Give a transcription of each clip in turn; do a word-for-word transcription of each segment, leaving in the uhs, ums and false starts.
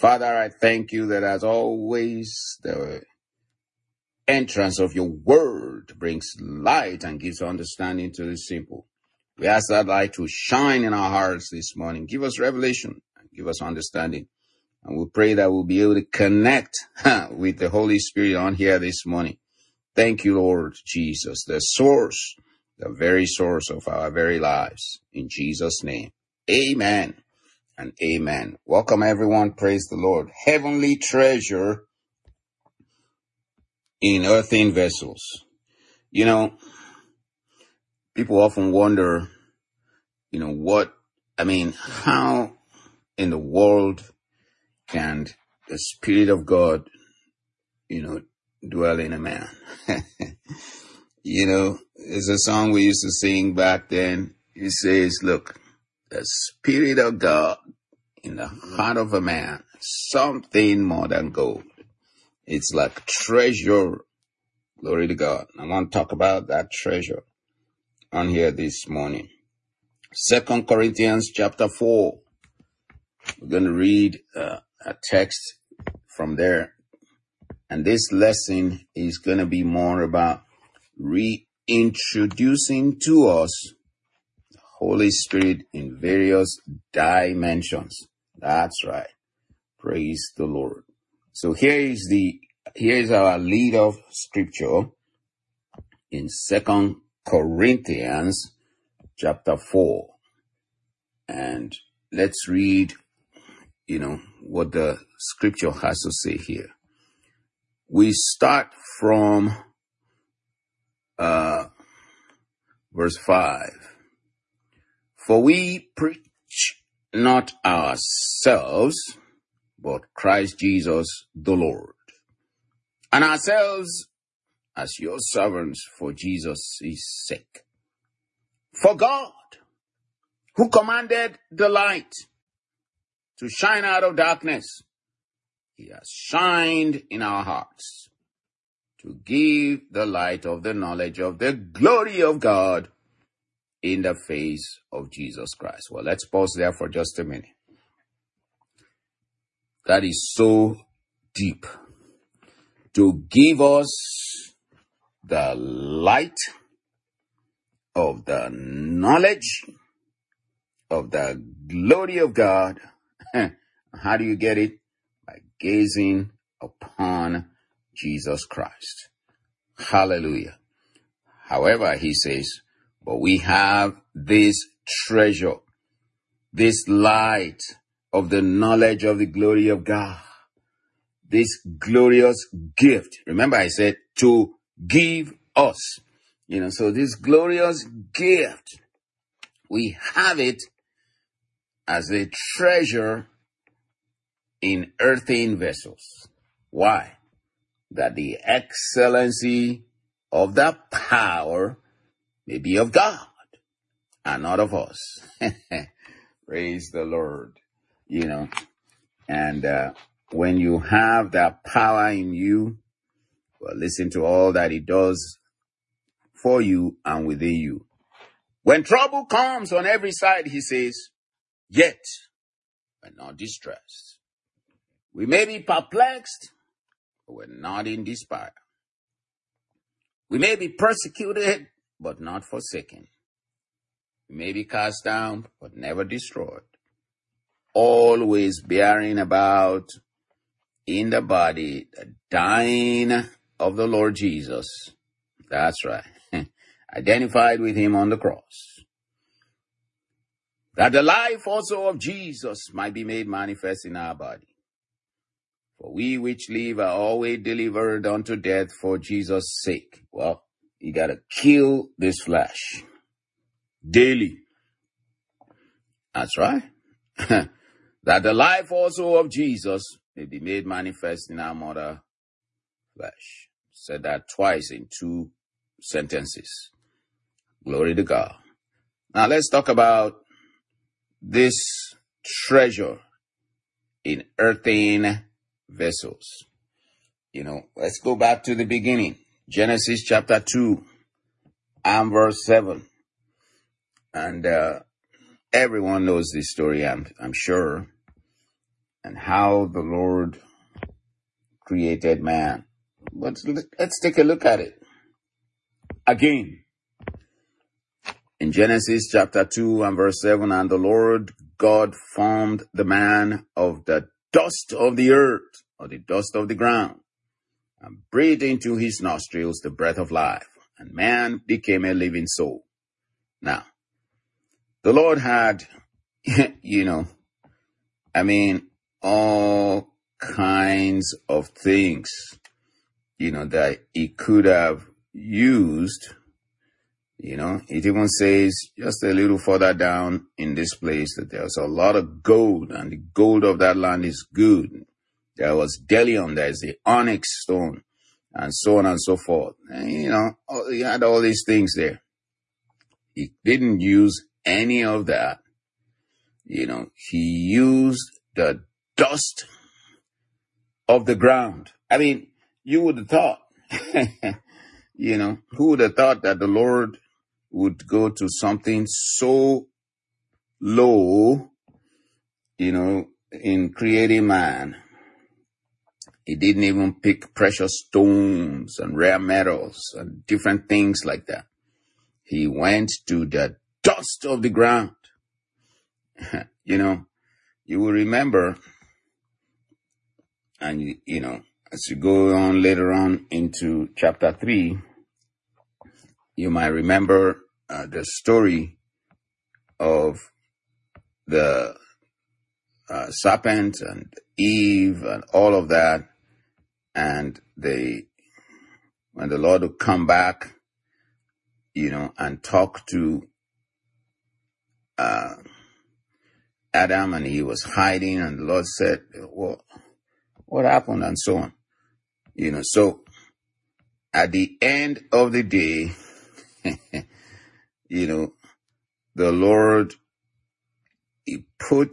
Father, I thank you that as always, the entrance of your word brings light and gives understanding to the simple. We ask that light to shine in our hearts this morning. Give us revelation and give us understanding. And we pray that we'll be able to connect huh, with the Holy Spirit on here this morning. Thank you, Lord Jesus, the source, the very source of our very lives. In Jesus' name, amen and amen. Welcome, everyone. Praise the Lord. Heavenly treasure in earthen vessels. You know, people often wonder, you know, what, I mean, how in the world can the Spirit of God, you know, dwell in a man? You know, there's a song we used to sing back then. It says, look, the Spirit of God in the heart of a man, something more than gold. It's like treasure. Glory to God. I want to talk about that treasure on here this morning. Second Corinthians chapter four. We're going to read uh, a text from there. And this lesson is going to be more about reintroducing to us the Holy Spirit in various dimensions. That's right. Praise the Lord. So here is the here is our lead of scripture in Second Corinthians chapter four. And let's read, you know, what the scripture has to say here. We start from uh, verse five. For we preach not ourselves, but Christ Jesus the Lord, and ourselves as your servants for Jesus' sake. For God, who commanded the light to shine out of darkness, he has shined in our hearts to give the light of the knowledge of the glory of God in the face of Jesus Christ. Well, let's pause there for just a minute. That is so deep. To give us the light of the knowledge of the glory of God. How do you get it? By gazing upon Jesus Christ. Hallelujah. However, he says, but we have this treasure, this light of the knowledge of the glory of God, this glorious gift. Remember, I said to give us, you know, so this glorious gift, we have it as a treasure in earthen vessels. Why? That the excellency of the power may be of God and not of us. Praise the Lord. You know, and uh, when you have that power in you, well, listen to all that it does for you and within you. When trouble comes on every side, he says, yet we're not distressed. We may be perplexed, but we're not in despair. We may be persecuted, but not forsaken. We may be cast down, but never destroyed. Always bearing about in the body the dying of the Lord Jesus. That's right. Identified with him on the cross. That the life also of Jesus might be made manifest in our body. For we which live are always delivered unto death for Jesus' sake. Well, you got to kill this flesh daily. That's right. That the life also of Jesus may be made manifest in our mortal flesh. Said that twice in two sentences. Glory to God. Now let's talk about this treasure in earthen vessels. You know, let's go back to the beginning. Genesis chapter two and verse seven. And uh, everyone knows this story, I'm, I'm sure. and how the Lord created man. But let's take a look at it again. In Genesis chapter two and verse seven, and the Lord God formed the man of the dust of the earth, or the dust of the ground, and breathed into his nostrils the breath of life, and man became a living soul. Now, the Lord had, you know, I mean, all kinds of things, you know, that he could have used. You know, it even says just a little further down in this place that there's a lot of gold, and the gold of that land is good. There was bdellium, there's the onyx stone, and so on and so forth. And, you know, he had all these things there. He didn't use any of that. You know, he used the dust of the ground. I mean, you would have thought, you know, who would have thought that the Lord would go to something so low, you know, in creating man. He didn't even pick precious stones and rare metals and different things like that. He went to the dust of the ground. You know, you will remember, and, you, you know, as you go on later on into chapter three, you might remember uh, the story of the uh, serpent and Eve and all of that. And they, when the Lord would come back, you know, and talk to uh, Adam, and he was hiding, and the Lord said, well, what happened? And so on. You know, so at the end of the day, you know, the Lord, he put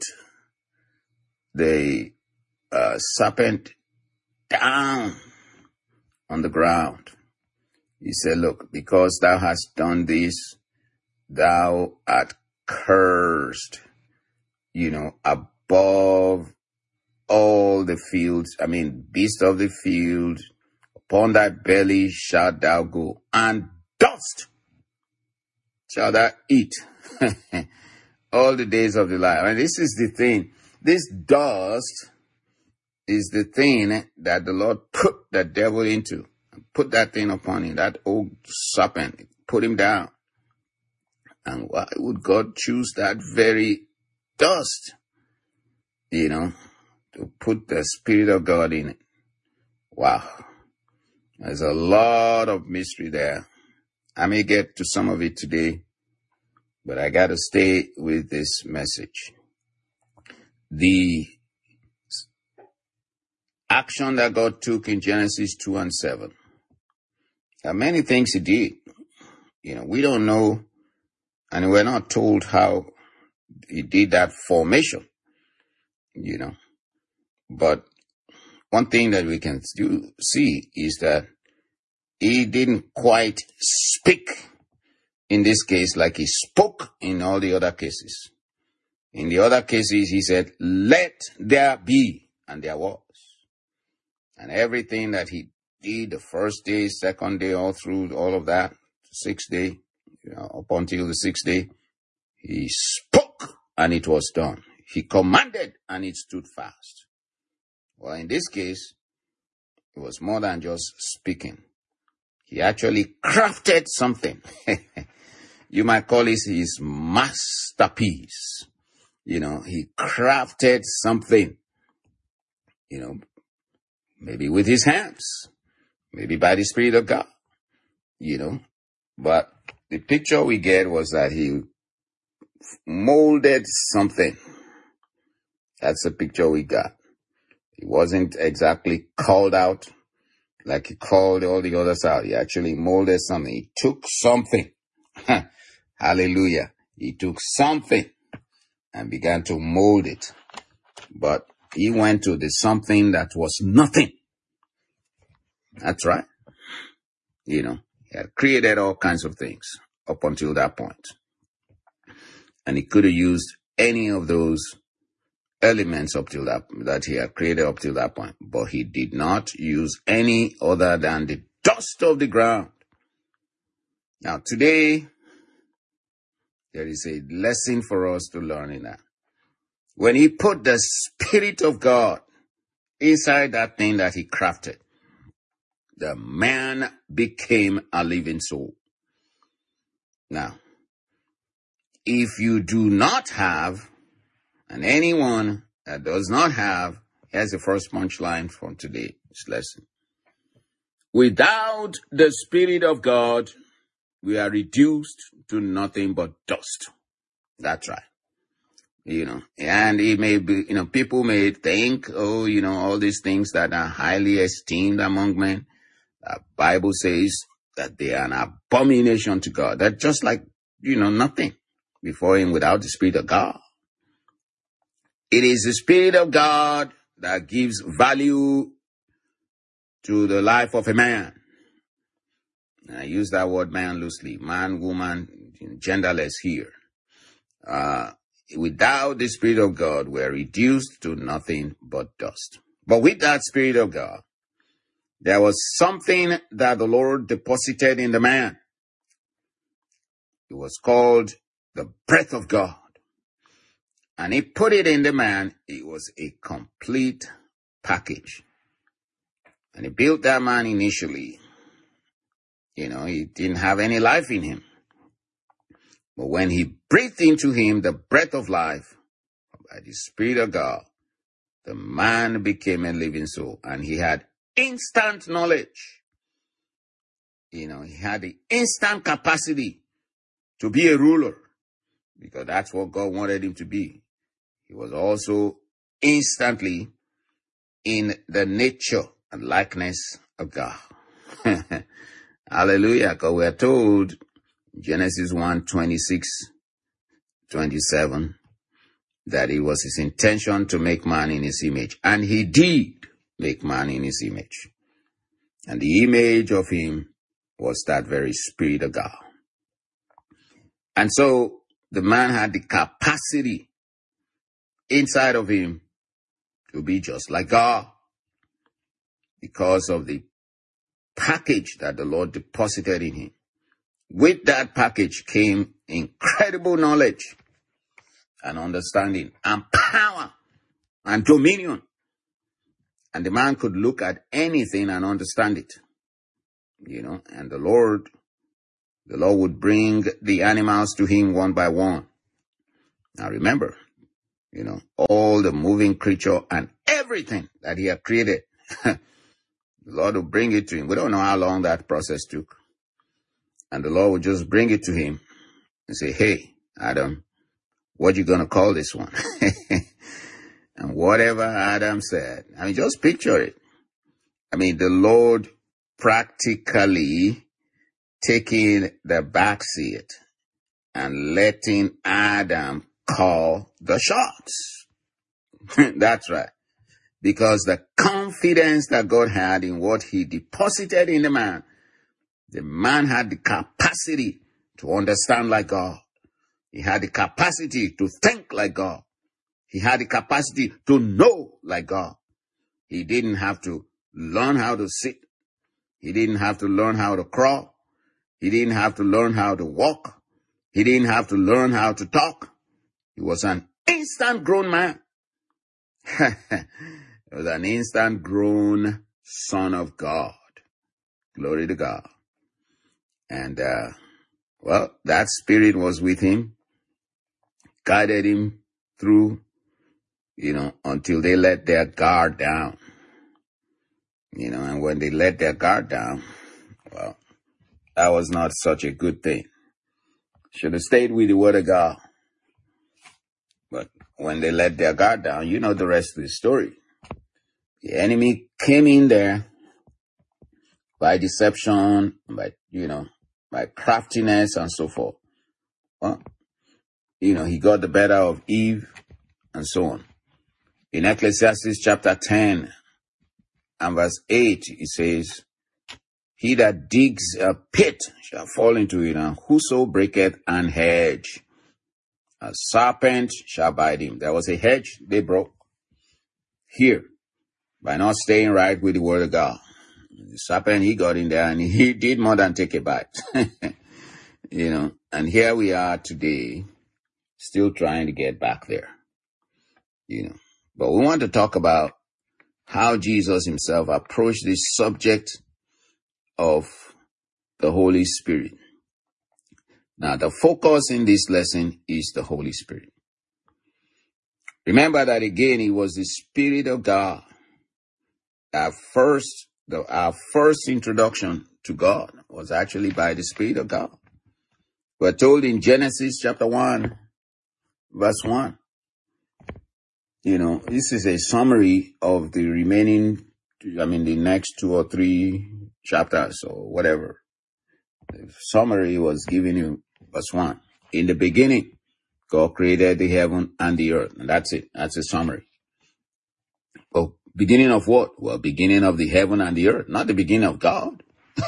the uh, serpent down on the ground. He said, look, because thou hast done this, thou art cursed, you know, above all the fields, I mean, beasts of the field, upon thy belly shalt thou go, and dust shall thou eat all the days of the life. And this is the thing. This dust is the thing that the Lord put the devil into. Put that thing upon him, that old serpent, put him down. And why would God choose that very dust, you know, to put the Spirit of God in it? Wow. There's a lot of mystery there. I may get to some of it today, but I got to stay with this message. The action that God took in Genesis two and seven. There are many things he did. You know, we don't know, and we're not told how he did that formation, you know. But one thing that we can do, see is that he didn't quite speak in this case like he spoke in all the other cases. In the other cases, he said, let there be, and there was. And everything that he did, the first day, second day, all through all of that, sixth day, you know, up until the sixth day, he spoke and it was done. He commanded and it stood fast. Well, in this case, it was more than just speaking. He actually crafted something. You might call it his masterpiece. You know, he crafted something, you know, maybe with his hands, maybe by the Spirit of God, you know. But the picture we get was that he molded something. That's the picture we got. He wasn't exactly called out like he called all the others out. He actually molded something. He took something. Hallelujah. He took something and began to mold it. But he went to the something that was nothing. That's right. You know, he had created all kinds of things up until that point. And he could have used any of those elements up till that, that he had created up till that point. But he did not use any other than the dust of the ground. Now today, there is a lesson for us to learn in that. When he put the Spirit of God inside that thing that he crafted, the man became a living soul. Now, if you do not have, and anyone that does not have, here's the first punchline from today's lesson. Without the Spirit of God, we are reduced to nothing but dust. That's right. You know, and it may be, you know, people may think, oh, you know, all these things that are highly esteemed among men. The Bible says that they are an abomination to God. They're just like, you know, nothing before him without the Spirit of God. It is the Spirit of God that gives value to the life of a man. And I use that word man loosely. Man, woman, genderless here. Uh, without the Spirit of God, we're reduced to nothing but dust. But with that Spirit of God, there was something that the Lord deposited in the man. It was called the breath of God. And he put it in the man. It was a complete package. And he built that man initially. You know, he didn't have any life in him. But when he breathed into him the breath of life by the Spirit of God, the man became a living soul. And he had instant knowledge. You know, he had the instant capacity to be a ruler, because that's what God wanted him to be. He was also instantly in the nature and likeness of God. Hallelujah. Because we are told, Genesis one, twenty-six, twenty-seven, that it was his intention to make man in his image. And he did make man in his image. And the image of him was that very Spirit of God. And so the man had the capacity inside of him to be just like God, because of the package that the Lord deposited in him. With that package came incredible knowledge and understanding and power and dominion. And the man could look at anything and understand it. You know, and the Lord, the Lord would bring the animals to him one by one. Now remember, you know, all the moving creature and everything that he had created, the Lord would bring it to him. We don't know how long that process took. And the Lord would just bring it to him and say, hey, Adam, what you going to call this one? And whatever Adam said, I mean, just picture it. I mean, the Lord practically taking the back seat and letting Adam call the shots. That's right. Because the confidence that God had in what he deposited in the man, the man had the capacity to understand like God. He had the capacity to think like God. He had the capacity to know like God. He didn't have to learn how to sit. He didn't have to learn how to crawl. He didn't have to learn how to walk. He didn't have to learn how to talk. He was an instant grown man. He was an instant grown son of God. Glory to God. And, uh, well, that Spirit was with him, guided him through, you know, until they let their guard down. You know, and when they let their guard down, well, that was not such a good thing. Should have stayed with the Word of God. But when they let their guard down, you know the rest of the story. The enemy came in there by deception, by, you know, by craftiness and so forth. Well, you know, he got the better of Eve and so on. In Ecclesiastes chapter ten and verse eight, it says, he that digs a pit shall fall into it, and whoso breaketh an hedge A serpent shall bite him. There was a hedge they broke here by not staying right with the word of God. The serpent, he got in there and he did more than take a bite. You know, and here we are today, still trying to get back there. You know, but we want to talk about how Jesus himself approached this subject of the Holy Spirit. Now, the focus in this lesson is the Holy Spirit. Remember that again, it was the Spirit of God. Our first, the, our first introduction to God was actually by the Spirit of God. We're told in Genesis chapter one, verse one. You know, this is a summary of the remaining, I mean, the next two or three chapters or whatever. The summary was given in verse one. In the beginning, God created the heaven and the earth. And that's it. That's a summary. Well, beginning of what? Well, beginning of the heaven and the earth. Not the beginning of God.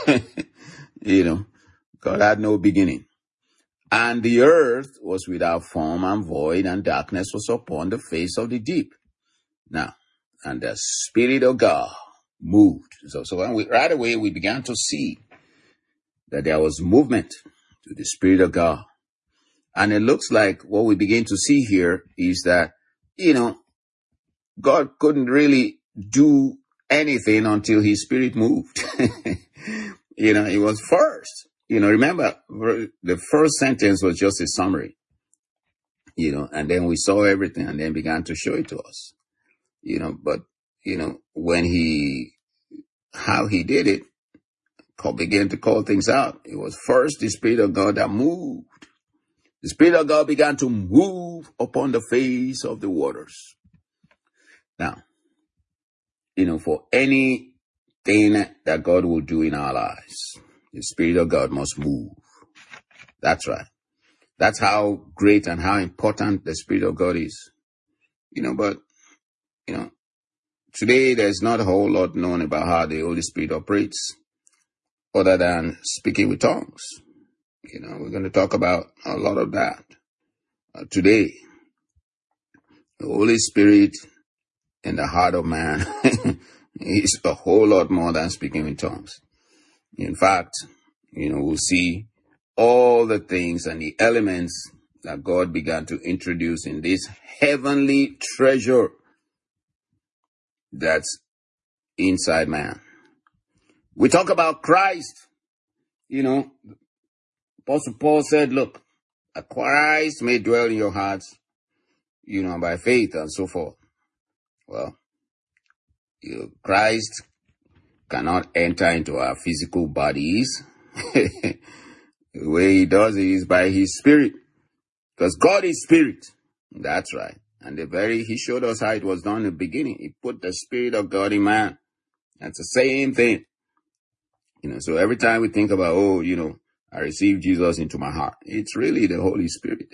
You know, God had no beginning. And the earth was without form and void, and darkness was upon the face of the deep. Now, and the Spirit of God moved. So, so when we, right away, we began to see that there was movement to the Spirit of God. And it looks like what we begin to see here is that, you know, God couldn't really do anything until his Spirit moved. You know, it was first. You know, remember, the first sentence was just a summary. You know, and then we saw everything and then began to show it to us. You know, but, you know, when he, how he did it, began to call things out. It was first the Spirit of God that moved. The Spirit of God began to move upon the face of the waters. Now, you know, for anything that God will do in our lives, the Spirit of God must move. That's right. That's how great and how important the Spirit of God is. You know, but, you know, today there's not a whole lot known about how the Holy Spirit operates other than speaking with tongues. You know, we're going to talk about a lot of that uh, today. The Holy Spirit in the heart of man is a whole lot more than speaking in tongues. In fact, you know, we'll see all the things and the elements that God began to introduce in this heavenly treasure that's inside man. We talk about Christ. You know, Apostle Paul said, look, Christ may dwell in your hearts, you know, by faith and so forth. Well, you know, Christ cannot enter into our physical bodies. The way he does it is by his Spirit. Because God is Spirit. That's right. And the very, he showed us how it was done in the beginning. He put the Spirit of God in man. That's the same thing. You know, so every time we think about, oh, you know, I received Jesus into my heart, it's really the Holy Spirit.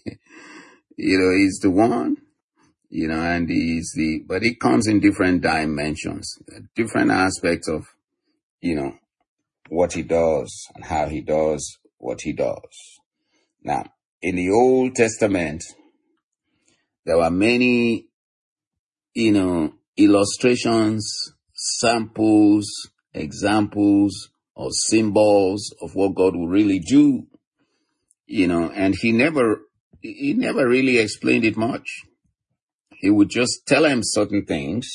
You know, he's the one, you know, and he's the, but it comes in different dimensions, different aspects of, you know, what he does and how he does what he does. Now, in the Old Testament, there were many, you know, illustrations, samples, examples, or symbols of what God will really do, you know, and he never, he never really explained it much. He would just tell him certain things,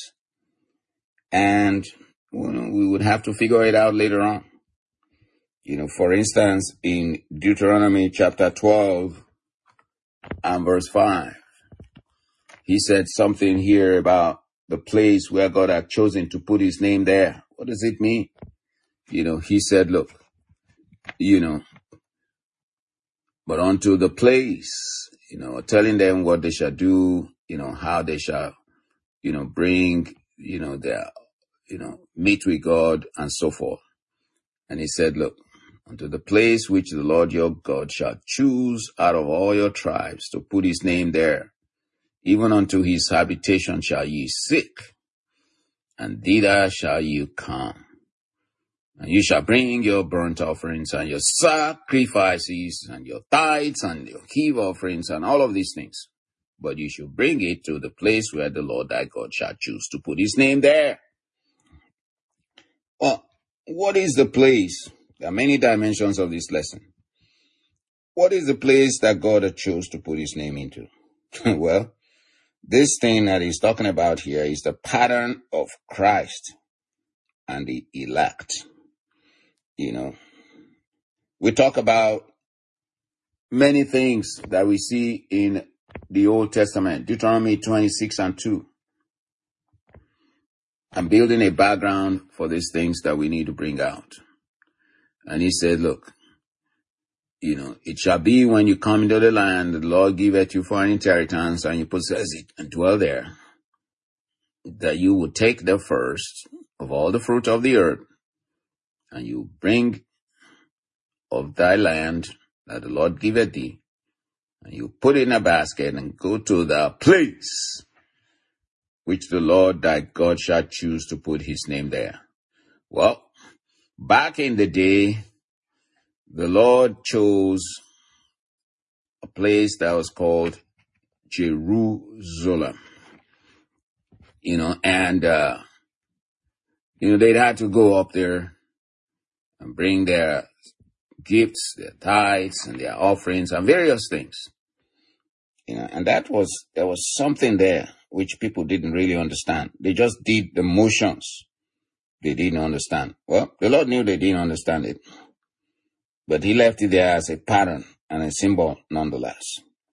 and you know, we would have to figure it out later on. You know, for instance, in Deuteronomy chapter twelve and verse five, he said something here about the place where God had chosen to put his name there. What does it mean? You know, he said, look, you know, but unto the place, you know, telling them what they shall do, you know, how they shall, you know, bring, you know, their, you know, meet with God and so forth. And he said, look, unto the place which the Lord your God shall choose out of all your tribes to put his name there, even unto his habitation shall ye seek, and thither shall you come. And you shall bring your burnt offerings and your sacrifices and your tithes and your heave offerings and all of these things. But you should bring it to the place where the Lord thy God shall choose to put his name there. Well, what is the place? There are many dimensions of this lesson. What is the place that God had chose to put his name into? Well, this thing that he's talking about here is the pattern of Christ and the elect. You know, we talk about many things that we see in the Old Testament. Deuteronomy twenty-six and two. I'm building a background for these things that we need to bring out. And he said, look, you know, it shall be when you come into the land, the Lord giveth you for an inheritance, and you possess it and dwell there, that you will take the first of all the fruit of the earth, and you bring of thy land that the Lord giveth thee, and you put it in a basket and go to the place which the Lord thy God shall choose to put his name there. Well, back in the day, the Lord chose a place that was called Jerusalem. You know, and, uh, you know, they'd had to go up there and bring their gifts, their tithes, and their offerings, and various things. You know, and that was, there was something there which people didn't really understand. They just did the motions. They didn't understand. Well, the Lord knew they didn't understand it, but he left it there as a pattern and a symbol nonetheless.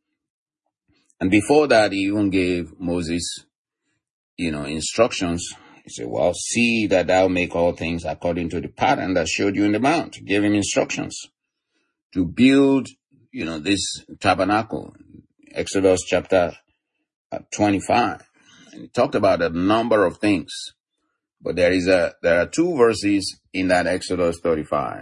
And before that, he even gave Moses, you know, instructions. He said, well, see that thou make all things according to the pattern that showed you in the mount. He gave him instructions to build, you know, this tabernacle. Exodus chapter twenty-five. And he talked about a number of things. But there is a, there are two verses in that Exodus thirty-five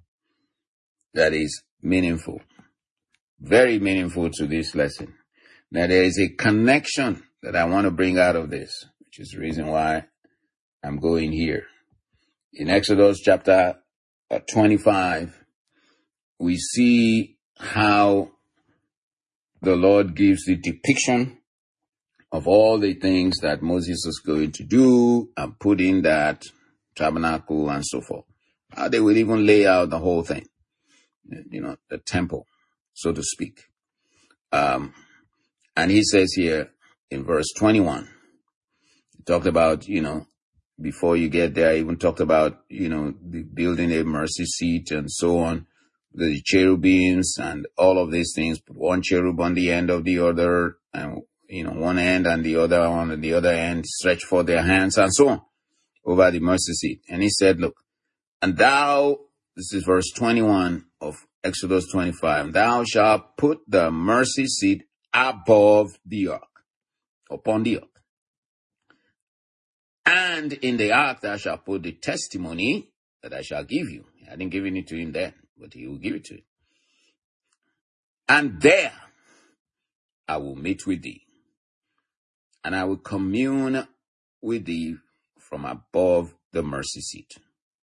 that is meaningful, very meaningful to this lesson. Now there is a connection that I want to bring out of this, which is the reason why I'm going here. In Exodus chapter twenty-five, we see how the Lord gives the depiction of all the things that Moses was going to do and put in that tabernacle and so forth. How they will even lay out the whole thing, you know, the temple, so to speak. Um, and he says here in verse twenty-one, he talked about, you know, before you get there, I even talked about, you know, the building a mercy seat and so on, the cherubims and all of these things, one cherub on the end of the other, and, you know, one end and the other on the other end, stretch for their hands and so on over the mercy seat. And he said, look, and thou, this is verse twenty-one of Exodus twenty-five, thou shalt put the mercy seat above the ark, upon the ark. And in the ark thou shalt put the testimony that I shall give you. I didn't give it to him then, but he will give it to you. And there I will meet with thee, and I will commune with thee from above the mercy seat.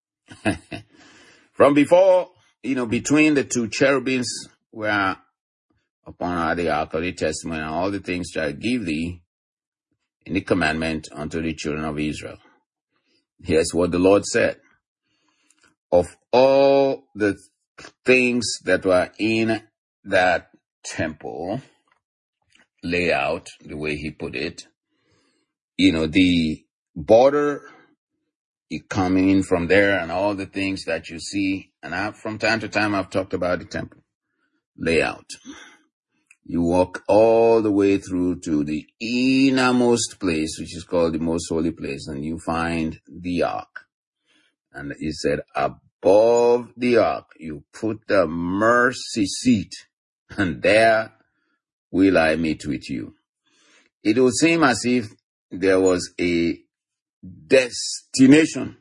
From before, you know, between the two cherubims were upon the ark of the testimony, and all the things that I give thee in the commandment unto the children of Israel. Here's what the Lord said. Of all the things that were in that temple layout, the way he put it, you know, the border, you coming in from there and all the things that you see. And I, from time to time, I've talked about the temple layout. You walk all the way through to the innermost place, which is called the most holy place, and you find the ark. And he said, above the ark, you put the mercy seat, and there will I meet with you. It would seem as if there was a destination.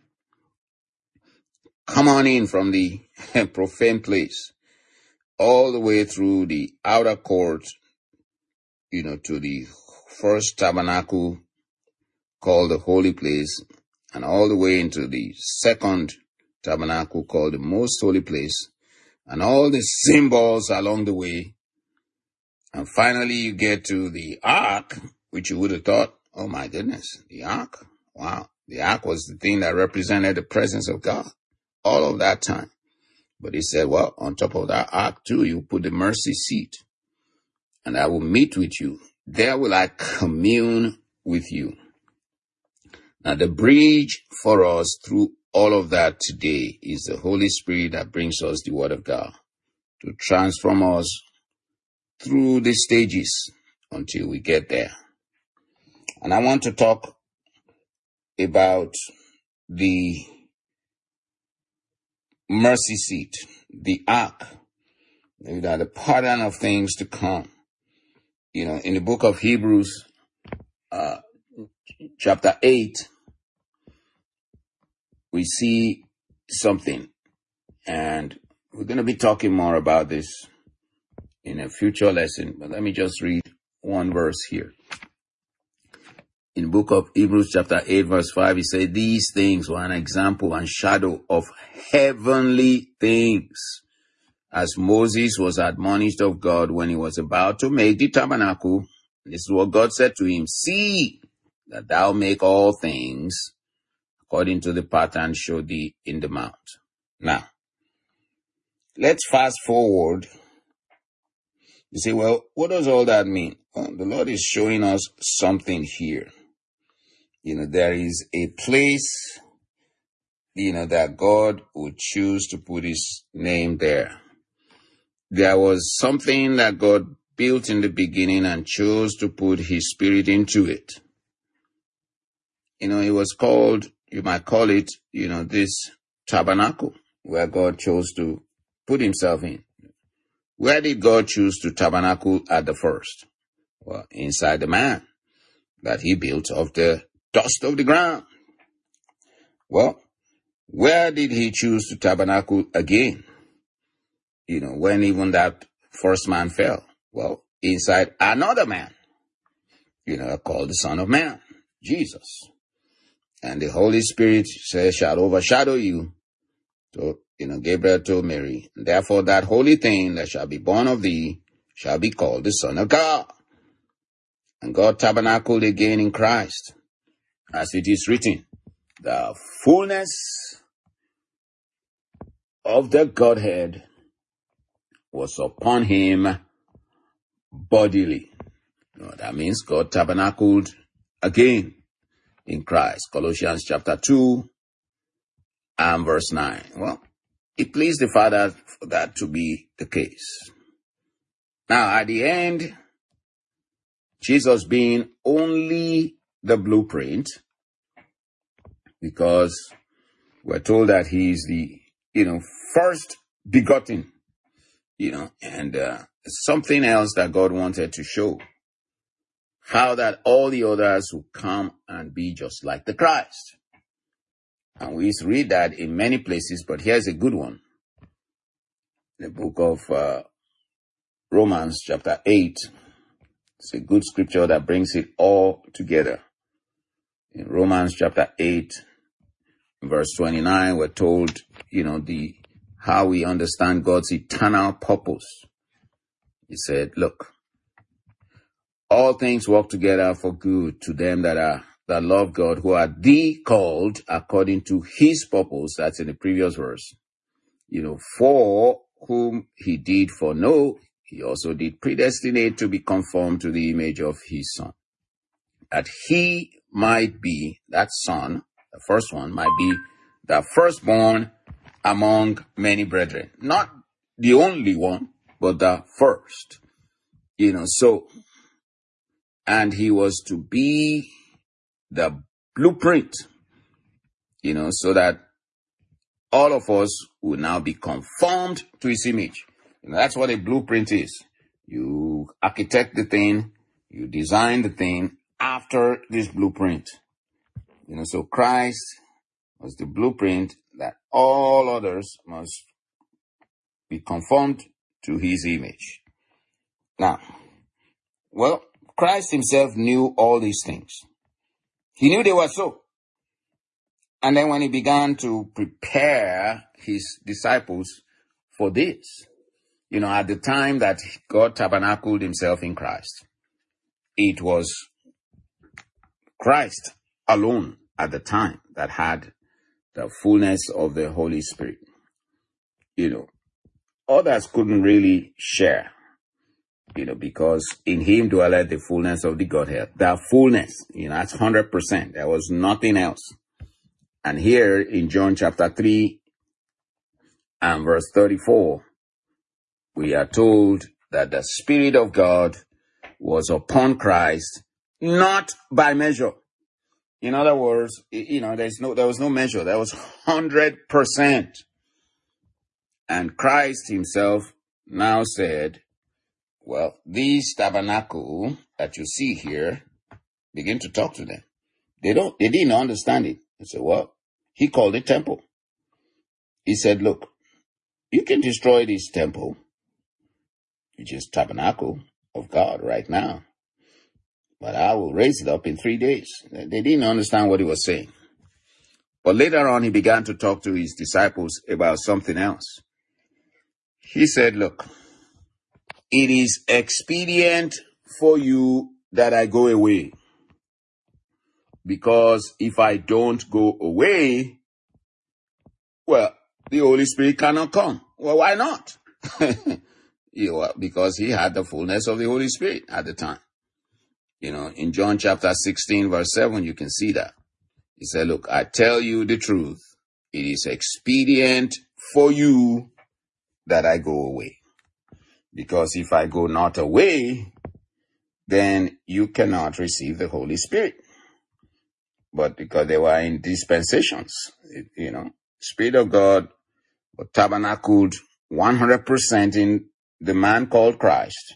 Come on in from the profane place, all the way through the outer court, you know, to the first tabernacle called the holy place, and all the way into the second tabernacle called the most holy place, and all the symbols along the way. And finally you get to the ark, which you would have thought, oh my goodness, the ark. Wow. The ark was the thing that represented the presence of God all of that time. But he said, well, on top of that ark too, you put the mercy seat, and I will meet with you. There will I commune with you. Now, the bridge for us through all of that today is the Holy Spirit that brings us the Word of God to transform us through the stages until we get there. And I want to talk about the mercy seat, the ark, maybe that the pattern of things to come. You know, in the book of Hebrews, uh, chapter eight, we see something, and we're going to be talking more about this in a future lesson, but let me just read one verse here. In the book of Hebrews chapter eight verse five, he said, these things were an example and shadow of heavenly things, as Moses was admonished of God when he was about to make the tabernacle. This is what God said to him, see that thou make all things according to the pattern showed thee in the mount. Now, let's fast forward. You say, well, what does all that mean? Well, the Lord is showing us something here. You know, there is a place, you know, that God would choose to put his name there. There was something that God built in the beginning and chose to put his spirit into it. You know, it was called, you might call it, you know, this tabernacle where God chose to put himself in. Where did God choose to tabernacle at the first? Well, inside the man that he built of the dust of the ground. Well, where did he choose to tabernacle again? You know, when even that first man fell. Well, inside another man, you know, called the Son of Man, Jesus. And the Holy Spirit says, shall overshadow you. So, you know, Gabriel told Mary, therefore that holy thing that shall be born of thee shall be called the Son of God. And God tabernacled again in Christ, as it is written, the fullness of the Godhead was upon him bodily. You know, that means God tabernacled again in Christ. Colossians chapter two and verse nine. Well, it pleased the Father for that to be the case. Now, at the end, Jesus being only the blueprint, because we're told that he is the, you know, first begotten, you know, and uh, something else that God wanted to show, how that all the others will come and be just like the Christ. And we used to read that in many places, but here's a good one. The book of uh, Romans chapter eight. It's a good scripture that brings it all together. In Romans chapter eight, verse twenty-nine, we're told, you know, the how we understand God's eternal purpose. He said, look, all things work together for good to them that are that love God, who are the called according to his purpose. That's in the previous verse. You know, for whom he did foreknow, he also did predestinate to be conformed to the image of his Son, that he might be, that Son, the first one, might be the firstborn among many brethren. Not the only one, but the first. You know, so, and he was to be the blueprint, you know, so that all of us will now be conformed to his image. You know, that's what a blueprint is. You architect the thing, you design the thing after this blueprint. You know, so Christ was the blueprint that all others must be conformed to his image. Now, well, Christ himself knew all these things. He knew they were so. And then when he began to prepare his disciples for this, you know, at the time that God tabernacled himself in Christ, it was Christ alone at the time that had the fullness of the Holy Spirit. You know, others couldn't really share, you know, because in him dwelleth the fullness of the Godhead. The fullness, you know, that's one hundred percent. There was nothing else. And here in John chapter three and verse thirty-four, we are told that the Spirit of God was upon Christ, not by measure. In other words, you know, there's no, there was no measure. There was one hundred percent. And Christ himself now said, well, these tabernacle that you see here, begin to talk to them. They don't, they didn't understand it. They said, well, he called it temple. He said, look, you can destroy this temple, which is tabernacle of God right now, but I will raise it up in three days. They didn't understand what he was saying. But later on, he began to talk to his disciples about something else. He said, look, it is expedient for you that I go away, because if I don't go away, well, the Holy Spirit cannot come. Well, why not? You know, because he had the fullness of the Holy Spirit at the time. You know, in John chapter sixteen, verse seven, you can see that. He said, look, I tell you the truth. It is expedient for you that I go away. Because if I go not away, then you cannot receive the Holy Spirit. But because they were in dispensations, you know, Spirit of God was tabernacled one hundred percent in the man called Christ.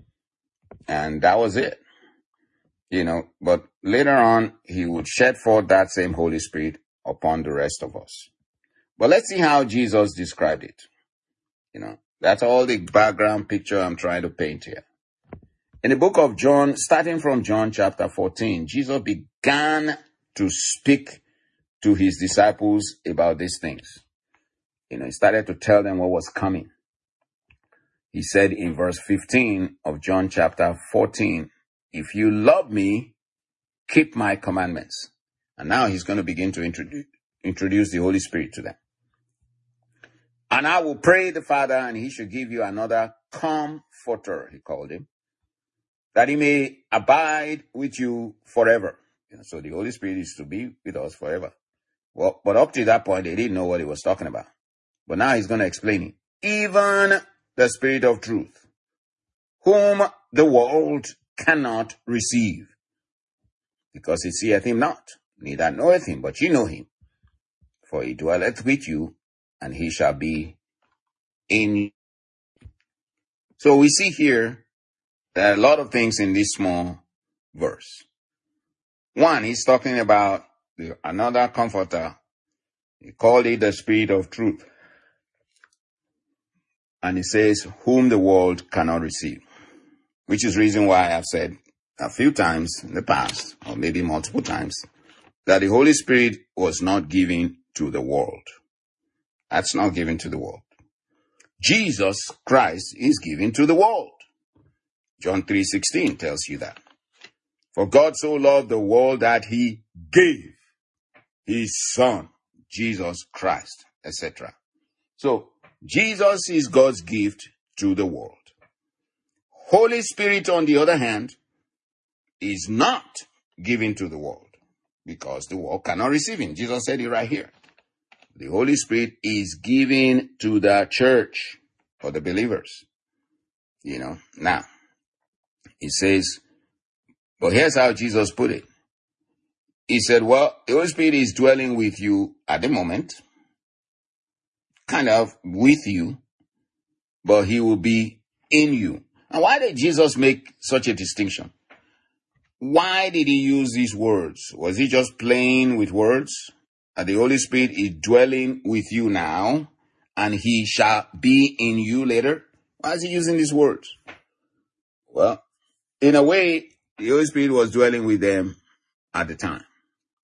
And that was it. You know, but later on, he would shed forth that same Holy Spirit upon the rest of us. But let's see how Jesus described it. You know, that's all the background picture I'm trying to paint here. In the book of John, starting from John chapter fourteen, Jesus began to speak to his disciples about these things. You know, he started to tell them what was coming. He said in verse fifteen of John chapter fourteen, if you love me, keep my commandments. And now he's going to begin to introduce, introduce the Holy Spirit to them. And I will pray the Father, and he should give you another comforter, he called him, that he may abide with you forever. You know, so the Holy Spirit is to be with us forever. Well, but up to that point, they didn't know what he was talking about. But now he's going to explain it. Even the Spirit of truth, whom the world cannot receive, because it seeth him not, neither knoweth him, but ye know him. For he dwelleth with you, and he shall be in you. So we see here there are a lot of things in this small verse. One, he's talking about the, another comforter. He called it the Spirit of truth. And he says, whom the world cannot receive. Which is the reason why I've said a few times in the past, or maybe multiple times, that the Holy Spirit was not given to the world. That's not given to the world. Jesus Christ is given to the world. John three sixteen tells you that. For God so loved the world that he gave his Son, Jesus Christ, et cetera. So, Jesus is God's gift to the world. Holy Spirit, on the other hand, is not given to the world because the world cannot receive him. Jesus said it right here. The Holy Spirit is given to the church or the believers. You know, now, he says, but here's how Jesus put it. He said, well, the Holy Spirit is dwelling with you at the moment, kind of with you, but he will be in you. And why did Jesus make such a distinction? Why did he use these words? Was he just playing with words? And the Holy Spirit is dwelling with you now, and he shall be in you later? Why is he using these words? Well, in a way, the Holy Spirit was dwelling with them at the time.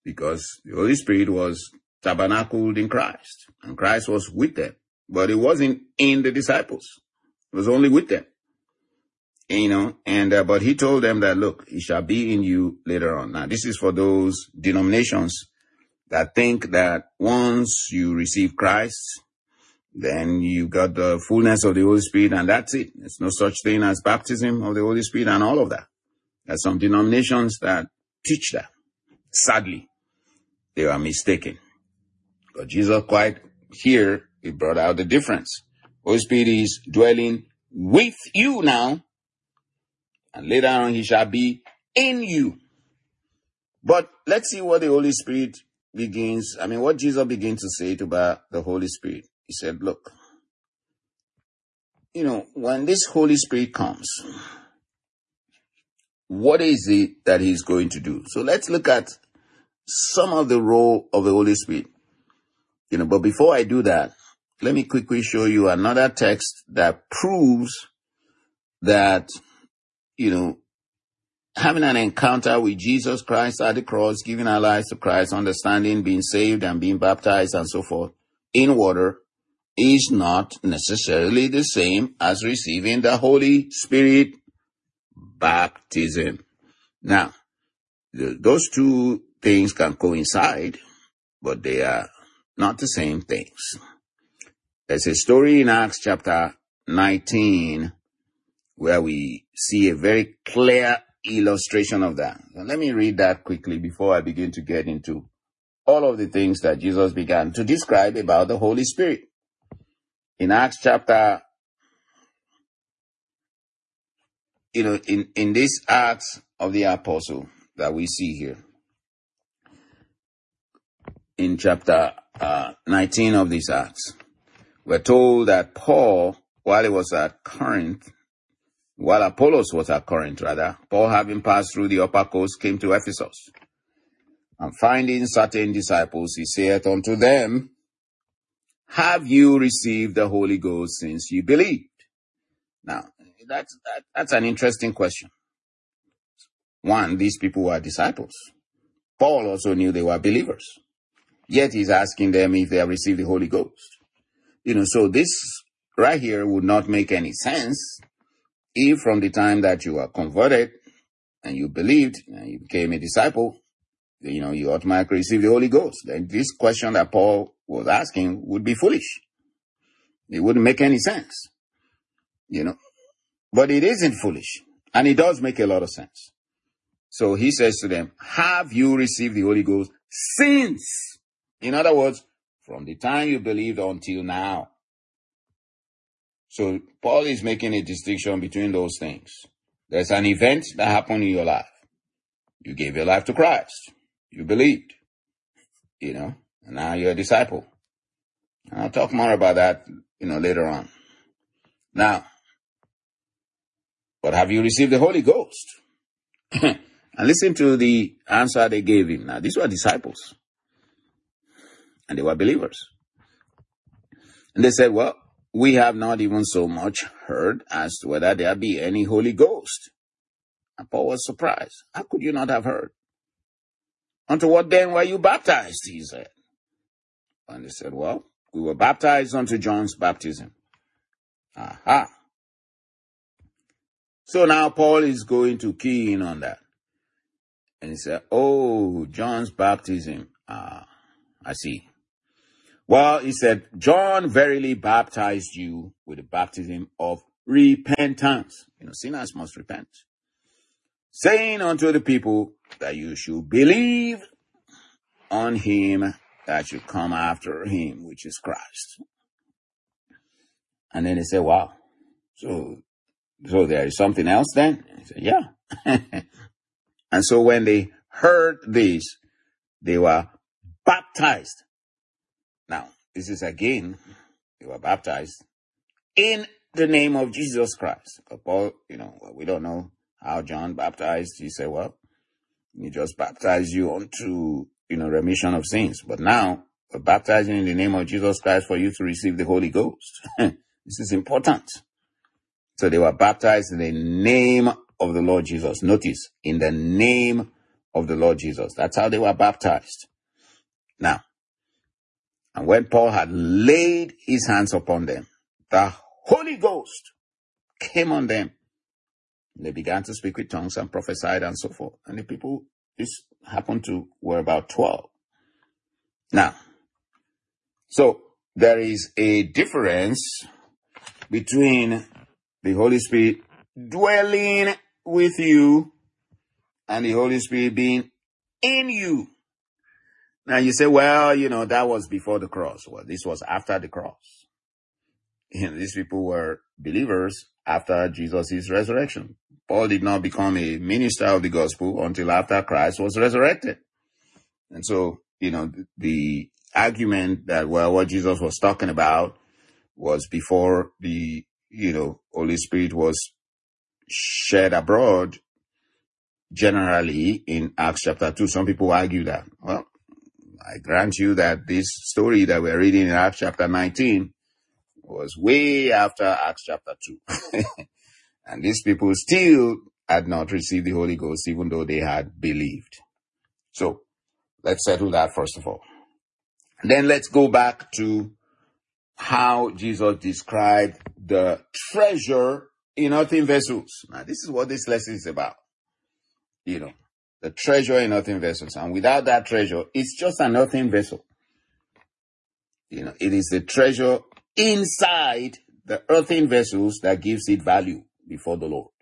because the Holy Spirit was tabernacled in Christ, and Christ was with them, but it wasn't in the disciples. It was only with them, you know, and, uh, but he told them that, look, he shall be in you later on. Now, this is for those denominations that think that once you receive Christ, then you got the fullness of the Holy Spirit, and that's it. There's no such thing as baptism of the Holy Spirit and all of that. There's some denominations that teach that. Sadly, they are mistaken. But Jesus quite here, he brought out the difference. Holy Spirit is dwelling with you now, and later on he shall be in you. But let's see what the Holy Spirit begins, I mean, what Jesus begins to say to about the Holy Spirit. He said, look, you know, when this Holy Spirit comes, what is it that he's going to do? So let's look at some of the role of the Holy Spirit. You know, but before I do that, let me quickly show you another text that proves that, you know, having an encounter with Jesus Christ at the cross, giving our lives to Christ, understanding, being saved and being baptized and so forth in water is not necessarily the same as receiving the Holy Spirit baptism. Now, th- those two things can coincide, but they are not the same things. There's a story in Acts chapter nineteen where we see a very clear illustration of that. Now, let me read that quickly before I begin to get into all of the things that Jesus began to describe about the Holy Spirit. In Acts chapter, you know, in, in this Acts of the Apostle that we see here, in chapter uh, nineteen of this Acts, we're told that Paul, while he was at Corinth, while Apollos was at Corinth, rather, Paul, having passed through the upper coast, came to Ephesus. And finding certain disciples, he saith unto them, have you received the Holy Ghost since you believed? Now, that's, that, that's an interesting question. One, these people were disciples. Paul also knew they were believers. Yet he's asking them if they have received the Holy Ghost. You know, so this right here would not make any sense if from the time that you were converted and you believed and you became a disciple, you know, you automatically receive the Holy Ghost. Then this question that Paul was asking would be foolish. It wouldn't make any sense, you know. But it isn't foolish, and it does make a lot of sense. So he says to them, have you received the Holy Ghost since? In other words, from the time you believed until now. So Paul is making a distinction between those things. There's an event that happened in your life. You gave your life to Christ. You believed, you know, and now you're a disciple. And I'll talk more about that, you know, later on. Now, but have you received the Holy Ghost? And listen to the answer they gave him. Now, these were disciples. And they were believers. And they said, well, we have not even so much heard as to whether there be any Holy Ghost. And Paul was surprised. How could you not have heard? Unto what then were you baptized? He said. And they said, well, we were baptized unto John's baptism. Aha. So now Paul is going to key in on that. And he said, oh, John's baptism. Ah, I see. Well, he said, John verily baptized you with the baptism of repentance. You know, sinners must repent. Saying unto the people that you should believe on him that should come after him, which is Christ. And then they say, wow, so, so there is something else then? And he said, yeah. And so when they heard this, they were baptized. Now, this is again, they were baptized in the name of Jesus Christ. But Paul, you know, we don't know how John baptized. He said, well, he just baptized you unto, you know, remission of sins. But now, we're baptizing in the name of Jesus Christ for you to receive the Holy Ghost. This is important. So they were baptized in the name of the Lord Jesus. Notice, in the name of the Lord Jesus. That's how they were baptized. Now, and when Paul had laid his hands upon them, the Holy Ghost came on them. They began to speak with tongues and prophesied and so forth. And the people, this happened to, were about twelve. Now, so there is a difference between the Holy Spirit dwelling with you and the Holy Spirit being in you. Now you say, well, you know, that was before the cross. Well, this was after the cross. You know, these people were believers after Jesus' resurrection. Paul did not become a minister of the gospel until after Christ was resurrected. And so, you know, the argument that, well, what Jesus was talking about was before the, you know, Holy Spirit was shed abroad, generally in Acts chapter two. Some people argue that. Well, I grant you that this story that we're reading in Acts chapter nineteen was way after Acts chapter two. And these people still had not received the Holy Ghost, even though they had believed. So let's settle that first of all. Then let's go back to how Jesus described the treasure in earthen vessels. Now, this is what this lesson is about. You know, the treasure in earthen vessels. And without that treasure, it's just an earthen vessel. You know, it is the treasure inside the earthen vessels that gives it value before the Lord.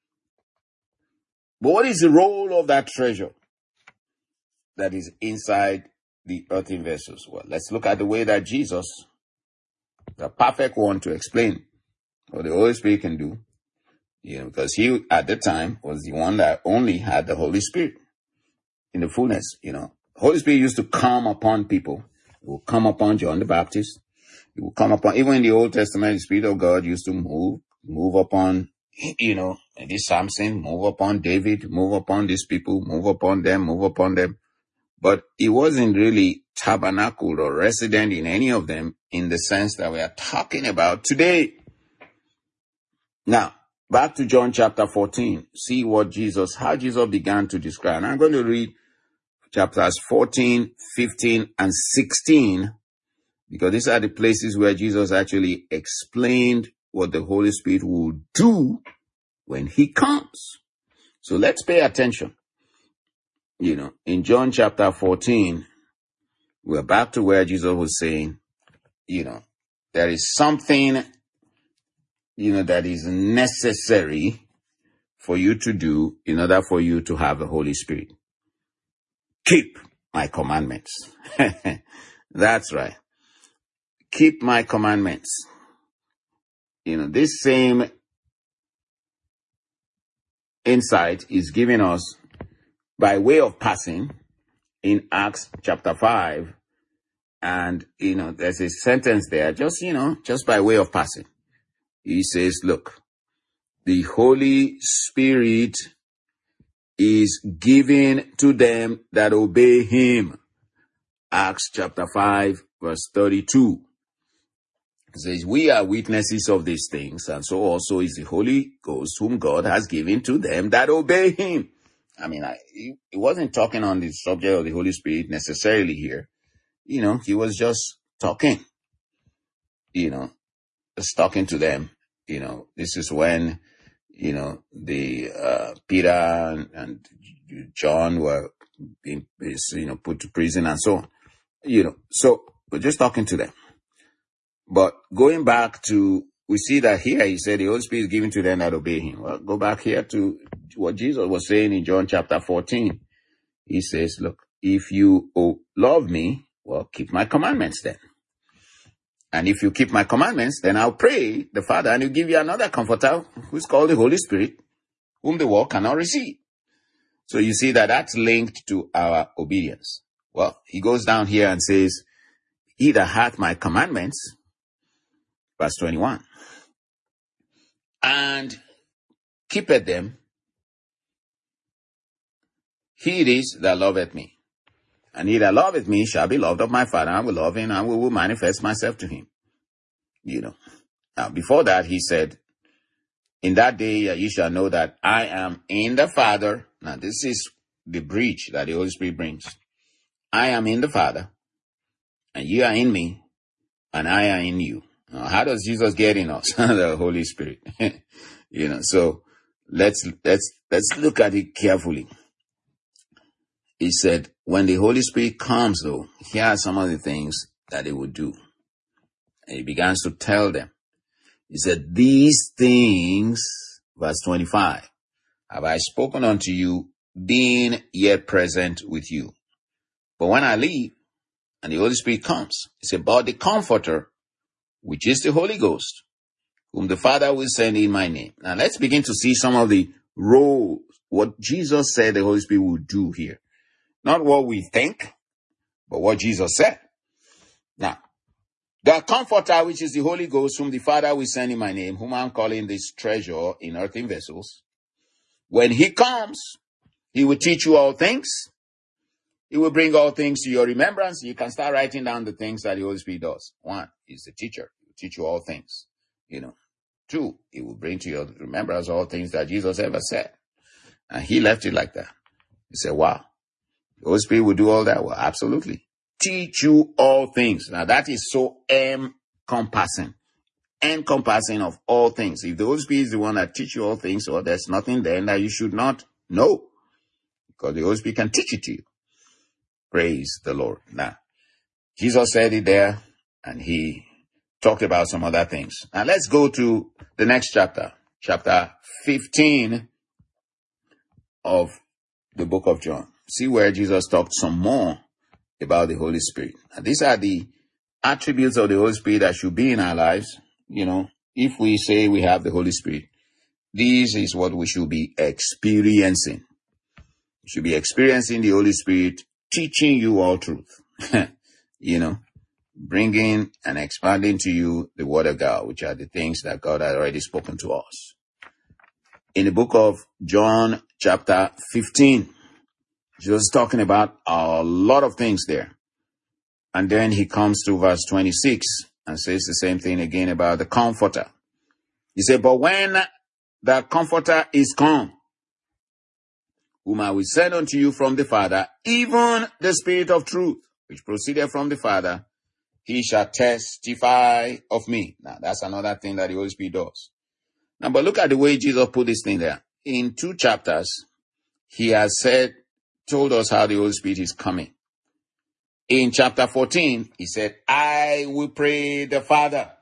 But what is the role of that treasure that is inside the earthen vessels? Well, let's look at the way that Jesus, the perfect one to explain what the Holy Spirit can do, you know, because he at the time was the one that only had the Holy Spirit in the fullness. You know, Holy Spirit used to come upon people. It will come upon John the Baptist. It will come upon, even in the Old Testament, the Spirit of God used to move, move upon, you know, this Samson, move upon David, move upon these people, move upon them, move upon them. But it wasn't really tabernacled or resident in any of them in the sense that we are talking about today. Now, back to John chapter fourteen. See what Jesus, how Jesus began to describe. And I'm going to read chapters fourteen, fifteen, and sixteen, because these are the places where Jesus actually explained what the Holy Spirit will do when he comes. So let's pay attention. You know, in John chapter fourteen, we're back to where Jesus was saying, you know, there is something, you know, that is necessary for you to do in order for you to have the Holy Spirit. Keep my commandments. That's right. Keep my commandments. You know, this same insight is given us by way of passing in Acts chapter five. And, you know, there's a sentence there, just, you know, just by way of passing. He says, look, the Holy Spirit is given to them that obey him. Acts chapter five, verse thirty-two. It says, we are witnesses of these things, and so also is the Holy Ghost, whom God has given to them that obey him. I mean, I, he, he wasn't talking on the subject of the Holy Spirit necessarily here. You know, he was just talking, you know, just talking to them. You know, this is when, you know, the uh, Peter and, and John were being, you know, put to prison and so on. You know, so we're just talking to them. But going back to, we see that here he said the Holy Spirit is given to them that obey him. Well, go back here to what Jesus was saying in John chapter fourteen. He says, look, if you oh, love me, well, keep my commandments then. And if you keep my commandments, then I'll pray the Father and he'll give you another comforter who's called the Holy Spirit, whom the world cannot receive. So you see that that's linked to our obedience. Well, he goes down here and says, he that hath my commandments, verse twenty-one, and keepeth them, he it is that loveth me. And he that loveth me shall be loved of my Father. I will love him and we will manifest myself to him. You know. Now, before that, he said, in that day uh, you shall know that I am in the Father. Now, this is the bridge that the Holy Spirit brings. I am in the Father, and you are in me, and I am in you. Now, how does Jesus get in us? The Holy Spirit. You know, so let's let's let's look at it carefully. He said, when the Holy Spirit comes, though, here are some of the things that he would do. And he begins to tell them. He said, these things, verse twenty-five, have I spoken unto you, being yet present with you. But when I leave, and the Holy Spirit comes, he said, but the Comforter, which is the Holy Ghost, whom the Father will send in my name. Now let's begin to see some of the roles, what Jesus said the Holy Spirit will do here. Not what we think, but what Jesus said. Now, the Comforter, which is the Holy Ghost, whom the Father will send in my name, whom I'm calling this treasure in earthen vessels. When he comes, he will teach you all things. He will bring all things to your remembrance. You can start writing down the things that the Holy Spirit does. One, he's the teacher. He will teach you all things. You know. Two, he will bring to your remembrance all things that Jesus ever said. And he left it like that. He said, wow. The Holy Spirit will do all that? Well, absolutely. Teach you all things. Now that is so encompassing. Encompassing of all things. If the Holy Spirit is the one that teach you all things, well, there's nothing then that you should not know. Because the Holy Spirit can teach it to you. Praise the Lord. Now, Jesus said it there, and he talked about some other things. Now let's go to the next chapter. Chapter fifteen of the book of John. See where Jesus talked some more about the Holy Spirit. And these are the attributes of the Holy Spirit that should be in our lives. You know, if we say we have the Holy Spirit, this is what we should be experiencing. We should be experiencing the Holy Spirit teaching you all truth. You know, bringing and expanding to you the word of God, which are the things that God had already spoken to us. In the book of John, chapter fifteen, Jesus is talking about a lot of things there. And then he comes to verse twenty-six and says the same thing again about the Comforter. He said, but when the Comforter is come, whom I will send unto you from the Father, even the Spirit of truth, which proceeded from the Father, he shall testify of me. Now, that's another thing that the Holy Spirit does. Now, but look at the way Jesus put this thing there. In two chapters, he has said, told us how the Holy Spirit is coming. In chapter fourteen, he said, I will pray the Father,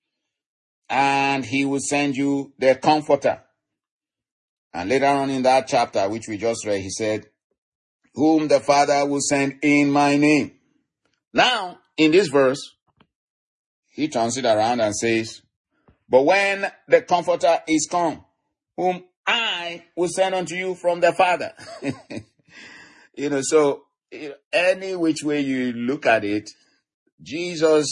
and he will send you the Comforter. And later on in that chapter, which we just read, he said, whom the Father will send in my name. Now, in this verse, he turns it around and says, but when the Comforter is come, whom I will send unto you from the Father. You know, so any which way you look at it, Jesus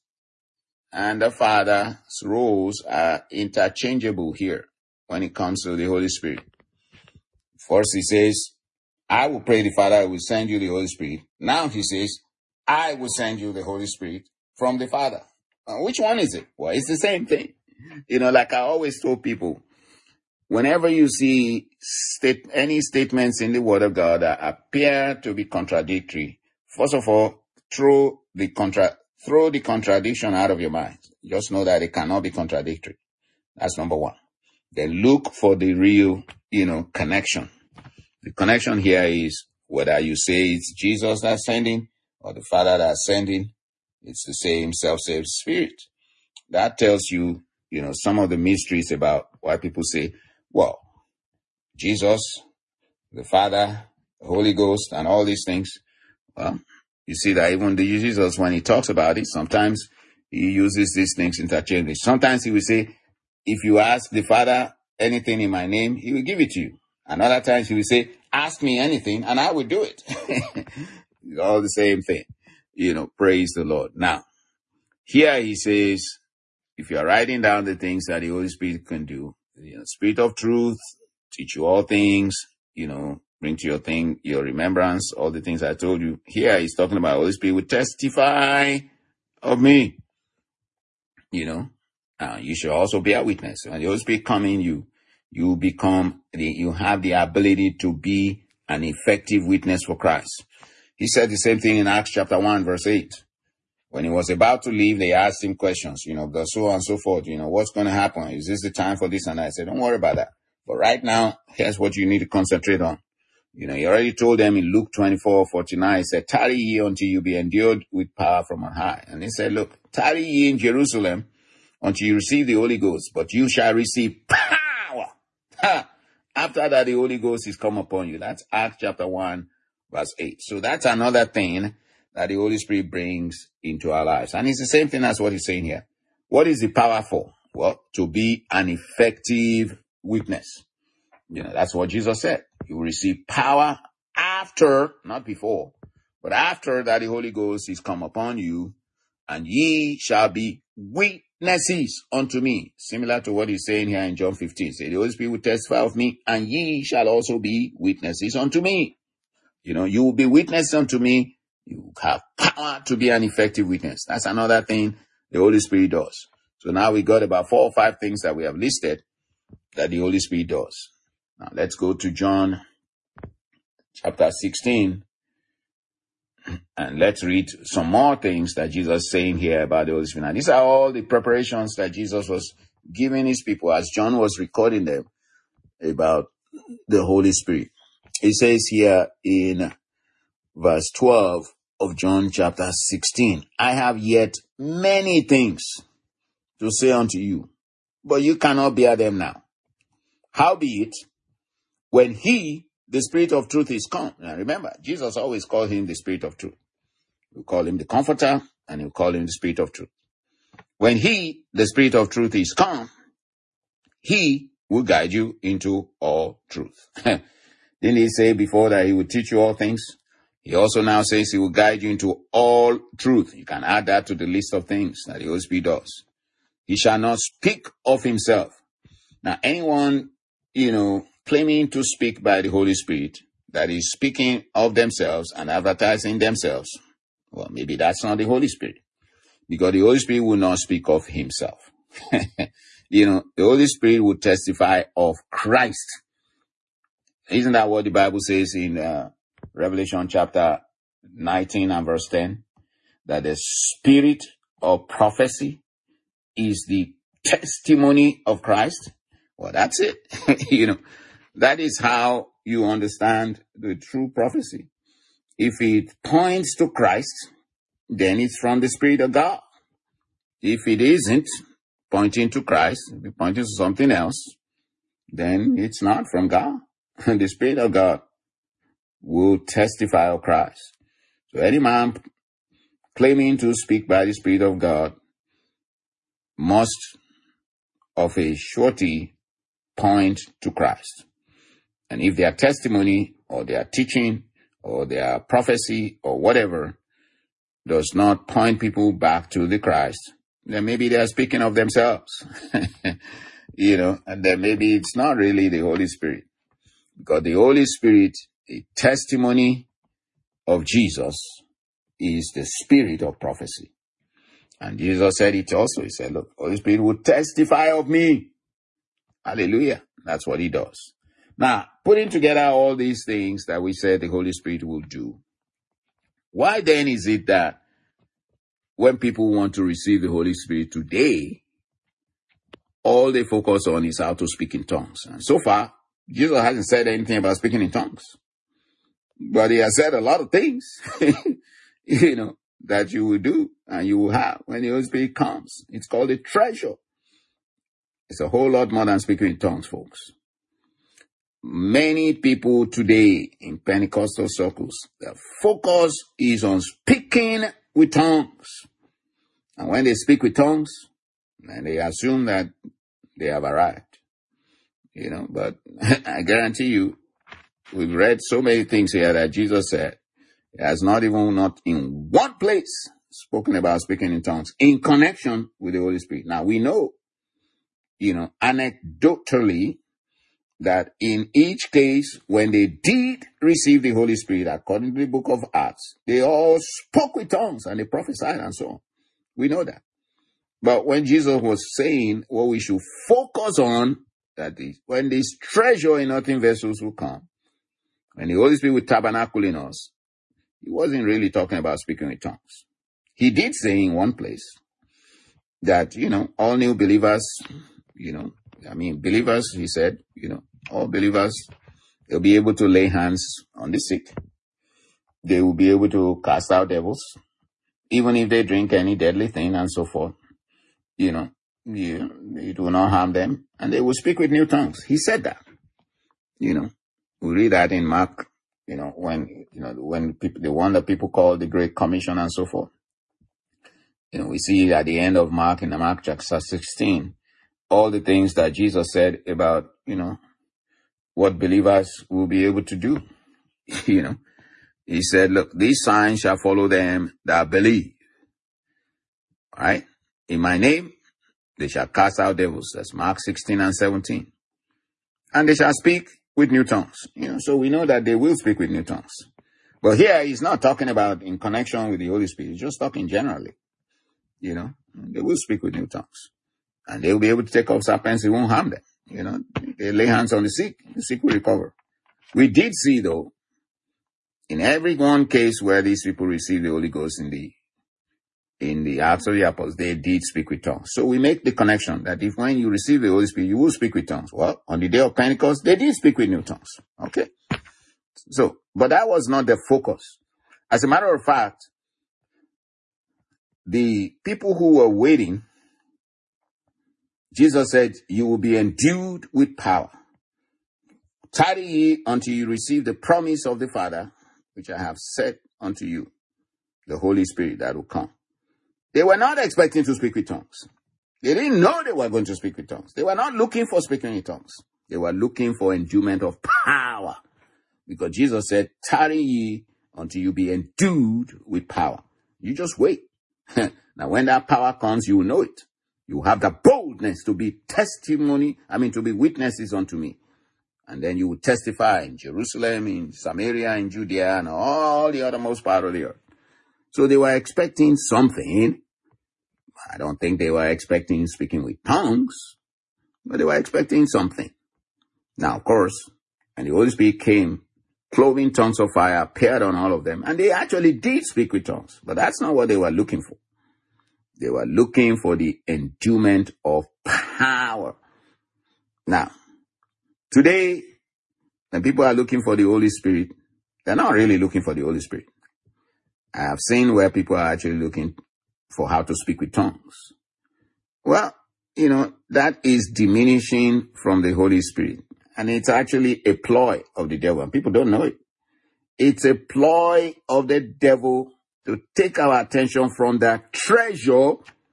and the Father's roles are interchangeable here when it comes to the Holy Spirit. First he says, I will pray the Father, I will send you the Holy Spirit. Now he says, I will send you the Holy Spirit from the Father. Uh, which one is it? Well, it's the same thing. You know, like I always told people, whenever you see state, any statements in the Word of God that appear to be contradictory, first of all, throw the contra, throw the contradiction out of your mind. Just know that it cannot be contradictory. That's number one. Then look for the real, you know, connection. The connection here is whether you say it's Jesus that's sending or the Father that's sending, it's the same self-same Spirit. That tells you, you know, some of the mysteries about why people say, well, Jesus, the Father, the Holy Ghost, and all these things. Well, you see that even the Jesus, when he talks about it, sometimes he uses these things interchangeably. Sometimes he will say, if you ask the Father anything in my name, he will give it to you. And other times he will say, ask me anything and I will do it. It's all the same thing. You know, praise the Lord. Now, here he says, if you are writing down the things that the Holy Spirit can do, you know, Spirit of truth, teach you all things, you know, bring to your thing, your remembrance, all the things I told you. Here he's talking about Holy Spirit will testify of me. You know, uh, you should also be a witness. When the Holy Spirit come in you, you become, the, you have the ability to be an effective witness for Christ. He said the same thing in Acts chapter one, verse eight. When he was about to leave, they asked him questions, you know, so on and so forth. You know, what's going to happen? Is this the time for this and that? I said, don't worry about that. But right now, here's what you need to concentrate on. You know, he already told them in Luke twenty-four forty-nine, he said, tarry ye until you be endued with power from on high. And he said, look, tarry ye in Jerusalem until you receive the Holy Ghost, but you shall receive power. Ha! After that, the Holy Ghost is come upon you. That's Acts chapter one, verse eight. So that's another thing that the Holy Spirit brings into our lives. And it's the same thing as what he's saying here. What is the power for? Well, to be an effective witness. You know, that's what Jesus said. You will receive power after, not before, but after that the Holy Ghost is come upon you, and ye shall be witnesses unto me. Similar to what he's saying here in John fifteen. Say, the Holy Spirit will testify of me, and ye shall also be witnesses unto me. You know, you will be witnesses unto me. You have power to be an effective witness. That's another thing the Holy Spirit does. So now we got about four or five things that we have listed that the Holy Spirit does. Now let's go to John chapter sixteen and let's read some more things that Jesus is saying here about the Holy Spirit. Now these are all the preparations that Jesus was giving his people as John was recording them about the Holy Spirit. He says here in verse twelve of John chapter sixteen, I have yet many things to say unto you, but you cannot bear them now. Howbeit, when he, the Spirit of truth, is come. Now remember, Jesus always called him the Spirit of truth. We call him the Comforter, and we call him the Spirit of truth. When he, the Spirit of truth, is come, he will guide you into all truth. Didn't he say before that he would teach you all things? He also now says he will guide you into all truth. You can add that to the list of things that the Holy Spirit does. He shall not speak of himself. Now, anyone, you know, claiming to speak by the Holy Spirit, that is speaking of themselves and advertising themselves, well, maybe that's not the Holy Spirit. Because the Holy Spirit will not speak of himself. You know, the Holy Spirit will testify of Christ. Isn't that what the Bible says in uh, Revelation chapter nineteen and verse ten? That the spirit of prophecy is the testimony of Christ. Well, that's it. You know, that is how you understand the true prophecy. If it points to Christ, then it's from the Spirit of God. If it isn't pointing to Christ, if it's pointing to something else, then it's not from God. The Spirit of God will testify of Christ. So any man claiming to speak by the Spirit of God must of a surety point to Christ. And if their testimony or their teaching or their prophecy or whatever does not point people back to the Christ, then maybe they are speaking of themselves. You know, and then maybe it's not really the Holy Spirit. Because the Holy Spirit, the testimony of Jesus, is the spirit of prophecy. And Jesus said it also. He said, look, Holy Spirit will testify of me. Hallelujah. That's what he does. Now, putting together all these things that we said the Holy Spirit will do, why then is it that when people want to receive the Holy Spirit today, all they focus on is how to speak in tongues? And so far, Jesus hasn't said anything about speaking in tongues. But he has said a lot of things, you know, that you will do and you will have when the Holy Spirit comes. It's called a treasure. It's a whole lot more than speaking in tongues, folks. Many people today in Pentecostal circles, their focus is on speaking with tongues. And when they speak with tongues, then they assume that they have arrived. You know, but I guarantee you, we've read so many things here that Jesus said. He has not even, not in one place, spoken about speaking in tongues in connection with the Holy Spirit. Now, we know, you know, anecdotally, that in each case, when they did receive the Holy Spirit, according to the book of Acts, they all spoke with tongues and they prophesied and so on. We know that. But when Jesus was saying what we should focus on, that is, when this treasure in earthen vessels will come, When the Holy Spirit would tabernacle in us, he wasn't really talking about speaking with tongues. He did say in one place that, you know, all new believers, you know, I mean, believers, he said, you know, all believers, they'll be able to lay hands on the sick. They will be able to cast out devils, even if they drink any deadly thing and so forth. You know, you, it will not harm them, and they will speak with new tongues. He said that. You know, we read that in Mark, you know, when, you know, when people, the one that people call the Great Commission and so forth. You know, we see at the end of Mark, in the Mark chapter sixteen, all the things that Jesus said about, you know, what believers will be able to do. You know, he said, look, these signs shall follow them that believe. All right. In my name, they shall cast out devils. That's Mark sixteen and seventeen. And they shall speak with new tongues. You know, so we know that they will speak with new tongues. But here he's not talking about in connection with the Holy Spirit. He's just talking generally. You know, they will speak with new tongues. And they will be able to take off serpents. It won't harm them. You know, they lay hands on the sick. The sick will recover. We did see, though, in every one case where these people received the Holy Ghost in the in the Acts of the Apostles, they did speak with tongues. So we make the connection that if when you receive the Holy Spirit, you will speak with tongues. Well, on the day of Pentecost, they did speak with new tongues. Okay? So, but that was not the focus. As a matter of fact, the people who were waiting, Jesus said, you will be endued with power. Tarry ye until you receive the promise of the Father, which I have said unto you, the Holy Spirit that will come. They were not expecting to speak with tongues. They didn't know they were going to speak with tongues. They were not looking for speaking in tongues. They were looking for endowment of power. Because Jesus said, tarry ye until you be endued with power. You just wait. Now, when that power comes, you will know it. You have the boldness to be testimony, I mean, to be witnesses unto me. And then you will testify in Jerusalem, in Samaria, in Judea, and all the othermost part of the earth. So they were expecting something. I don't think they were expecting speaking with tongues, but they were expecting something. Now, of course, and the Holy Spirit came, cloven tongues of fire appeared on all of them, and they actually did speak with tongues, but that's not what they were looking for. They were looking for the endowment of power. Now, today, when people are looking for the Holy Spirit, they're not really looking for the Holy Spirit. I have seen where people are actually looking for how to speak with tongues. Well, you know, that is diminishing from the Holy Spirit. And it's actually a ploy of the devil. And people don't know it. It's a ploy of the devil to take our attention from that treasure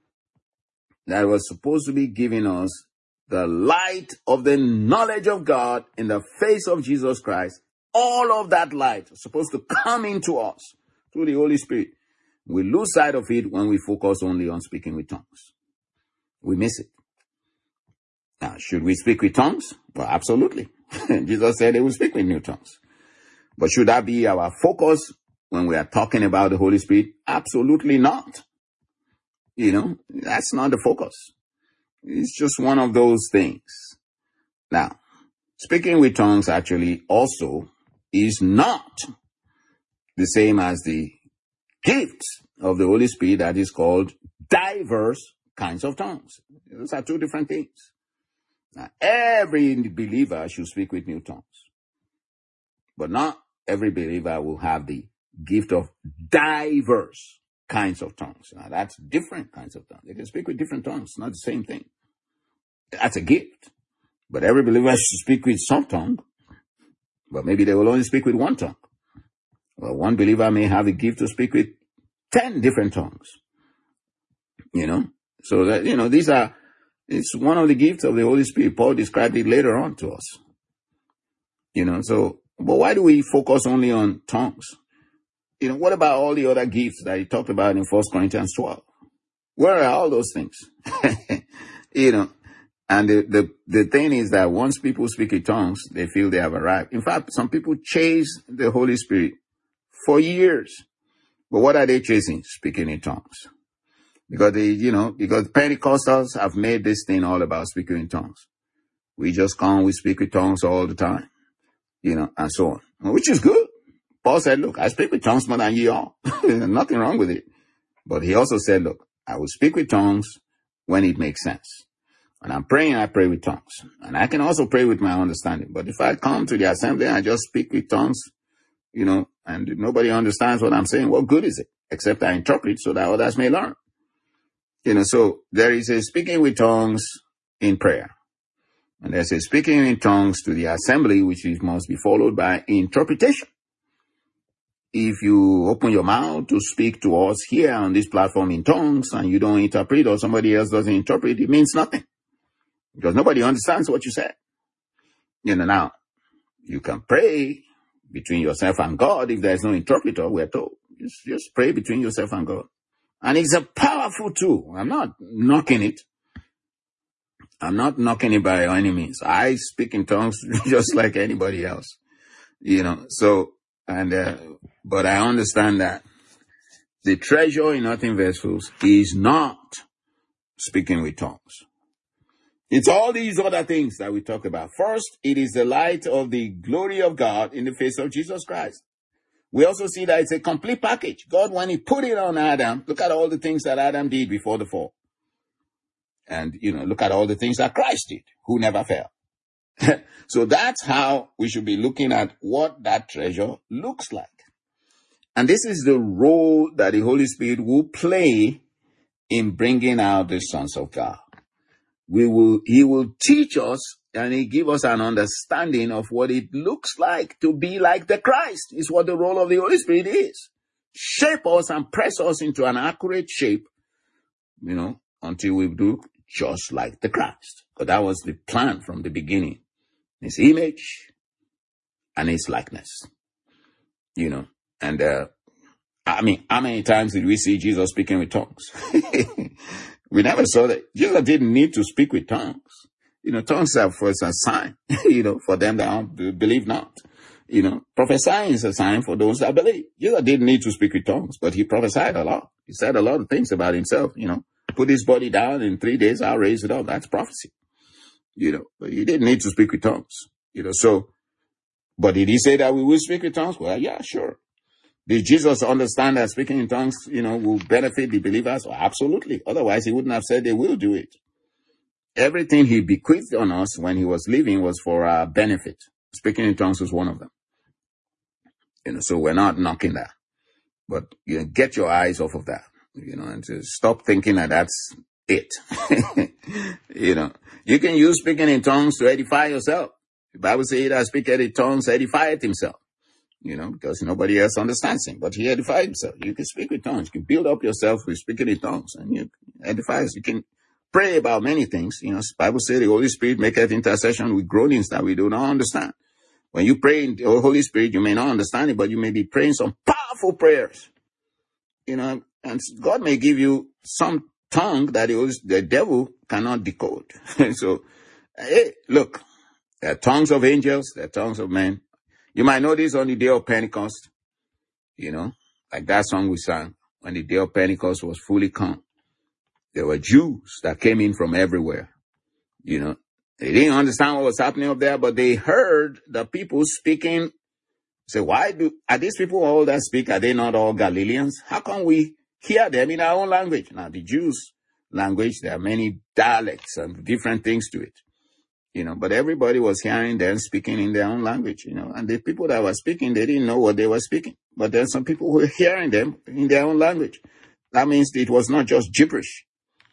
that was supposed to be giving us the light of the knowledge of God in the face of Jesus Christ. All of that light is supposed to come into us through the Holy Spirit. We lose sight of it when we focus only on speaking with tongues. We miss it. Now, should we speak with tongues? Well, absolutely. Jesus said he will speak with new tongues. But should that be our focus when we are talking about the Holy Spirit? Absolutely not. You know, that's not the focus. It's just one of those things. Now, speaking with tongues actually also is not the same as the gift of the Holy Spirit that is called diverse kinds of tongues. Those are two different things. Now, every believer should speak with new tongues. But not every believer will have the gift of diverse kinds of tongues. Now, that's different kinds of tongues. They can speak with different tongues. It's not the same thing. That's a gift. But every believer should speak with some tongue. But maybe they will only speak with one tongue. Well, one believer may have a gift to speak with ten different tongues. You know? So that, you know, these are, it's one of the gifts of the Holy Spirit. Paul described it later on to us. You know, so, but why do we focus only on tongues? You know, what about all the other gifts that he talked about in First Corinthians twelve? Where are all those things? You know, and the, the, the thing is that once people speak in tongues, they feel they have arrived. In fact, some people chase the Holy Spirit for years. But what are they chasing? Speaking in tongues. Because they, you know, because Pentecostals have made this thing all about speaking in tongues. We just come, we speak in tongues all the time. you know, and so on, which is good. Paul said, look, I speak with tongues more than ye all. Nothing wrong with it. But he also said, look, I will speak with tongues when it makes sense. When I'm praying, I pray with tongues. And I can also pray with my understanding. But if I come to the assembly and I just speak with tongues, you know, and nobody understands what I'm saying, what good is it? Except I interpret so that others may learn. You know, so there is a speaking with tongues in prayer. And there's a speaking in tongues to the assembly, which is, must be followed by interpretation. If you open your mouth to speak to us here on this platform in tongues and you don't interpret, or somebody else doesn't interpret, it means nothing. Because nobody understands what you said. You know, now, you can pray between yourself and God if there's no interpreter, we're told. Just, just pray between yourself and God. And it's a powerful tool. I'm not knocking it. I'm not knocking it by any means. I speak in tongues just like anybody else. You know, so, and, uh, but I understand that the treasure in earthen vessels is not speaking with tongues. It's all these other things that we talk about. First, it is the light of the glory of God in the face of Jesus Christ. We also see that it's a complete package. God, when he put it on Adam, look at all the things that Adam did before the fall. And, you know, look at all the things that Christ did, who never failed. So that's how we should be looking at what that treasure looks like. And this is the role that the Holy Spirit will play in bringing out the sons of God. We will, he will teach us and he give us an understanding of what it looks like to be like the Christ, is what the role of the Holy Spirit is. Shape us and press us into an accurate shape, you know, until we do just like the Christ. But that was the plan from the beginning. His image and his likeness, you know, and, uh, I mean, how many times did we see Jesus speaking with tongues? We never saw that. Jesus didn't need to speak with tongues. You know, tongues are for a sign, you know, for them that believe not. You know, prophesying is a sign for those that believe. Jesus didn't need to speak with tongues, but he prophesied a lot. He said a lot of things about himself, you know. Put his body down in three days, I'll raise it up. That's prophecy. You know, but he didn't need to speak with tongues. You know, so, but did he say that we will speak with tongues? Well, yeah, sure. Did Jesus understand that speaking in tongues, you know, will benefit the believers? Well, absolutely. Otherwise, he wouldn't have said they will do it. Everything he bequeathed on us when he was living was for our benefit. Speaking in tongues was one of them. You know, so we're not knocking that. But, you know, get your eyes off of that, you know, and to stop thinking that that's it. You know, you can use speaking in tongues to edify yourself. The Bible says that speaking in tongues edifieth himself. You know, because nobody else understands him, but he edified himself. You can speak with tongues. You can build up yourself with speaking in tongues, and you edify. You can pray about many things. You know, the Bible says the Holy Spirit maketh intercession with groanings that we do not understand. When you pray in the Holy Spirit, you may not understand it, but you may be praying some powerful prayers. You know, and God may give you some tongue that the, the devil cannot decode. So, hey, look, there are tongues of angels, there are tongues of men. You might know this on the day of Pentecost, you know, like that song we sang, when the day of Pentecost was fully come. There were Jews that came in from everywhere, you know. They didn't understand what was happening up there, but they heard the people speaking. Say, why do, are these people all that speak, are they not all Galileans? How can we hear them in our own language? Now, the Jews' language, there are many dialects and different things to it. You know, but everybody was hearing them speaking in their own language, you know, and the people that were speaking, they didn't know what they were speaking. But there's some people who were hearing them in their own language. That means it was not just gibberish.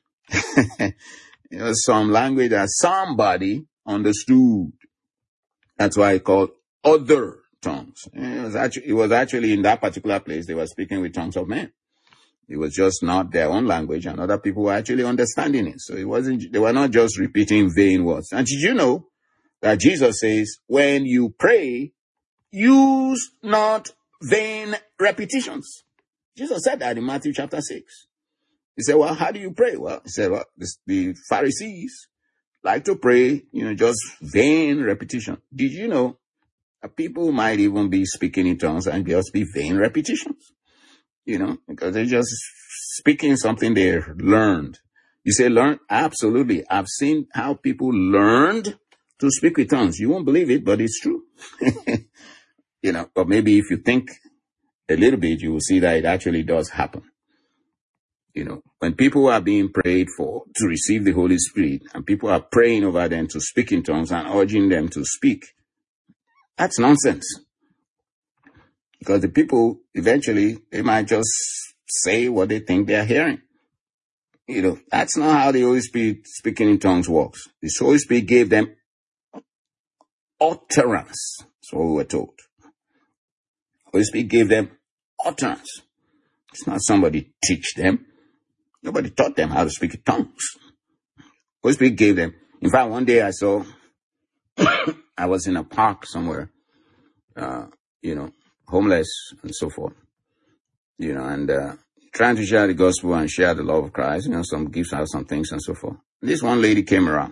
It was some language that somebody understood. That's why it's called other tongues. It was actually, it was actually in that particular place, they were speaking with tongues of men. It was just not their own language, and other people were actually understanding it. So it wasn't, they were not just repeating vain words. And did you know that Jesus says, when you pray, use not vain repetitions? Jesus said that in Matthew chapter six. He said, well, how do you pray? Well, he said, well, this, the Pharisees like to pray, you know, just vain repetition. Did you know that people might even be speaking in tongues and just be vain repetitions? You know, because they're just speaking something they learned. You say learn? Absolutely. I've seen how people learned to speak with tongues. You won't believe it, but it's true. You know, but maybe if you think a little bit, you will see that it actually does happen. You know, when people are being prayed for to receive the Holy Spirit and people are praying over them to speak in tongues and urging them to speak, that's nonsense. Because the people, eventually, they might just say what they think they're hearing. You know, that's not how the Holy Spirit speaking in tongues works. The Holy Spirit gave them utterance. That's what we were told. The Holy Spirit gave them utterance. It's not somebody teach them. Nobody taught them how to speak in tongues. The Holy Spirit gave them. In fact, one day I saw, I was in a park somewhere, uh, you know, homeless and so forth, you know, and uh, trying to share the gospel and share the love of Christ, you know, some gifts out some things and so forth. This one lady came around,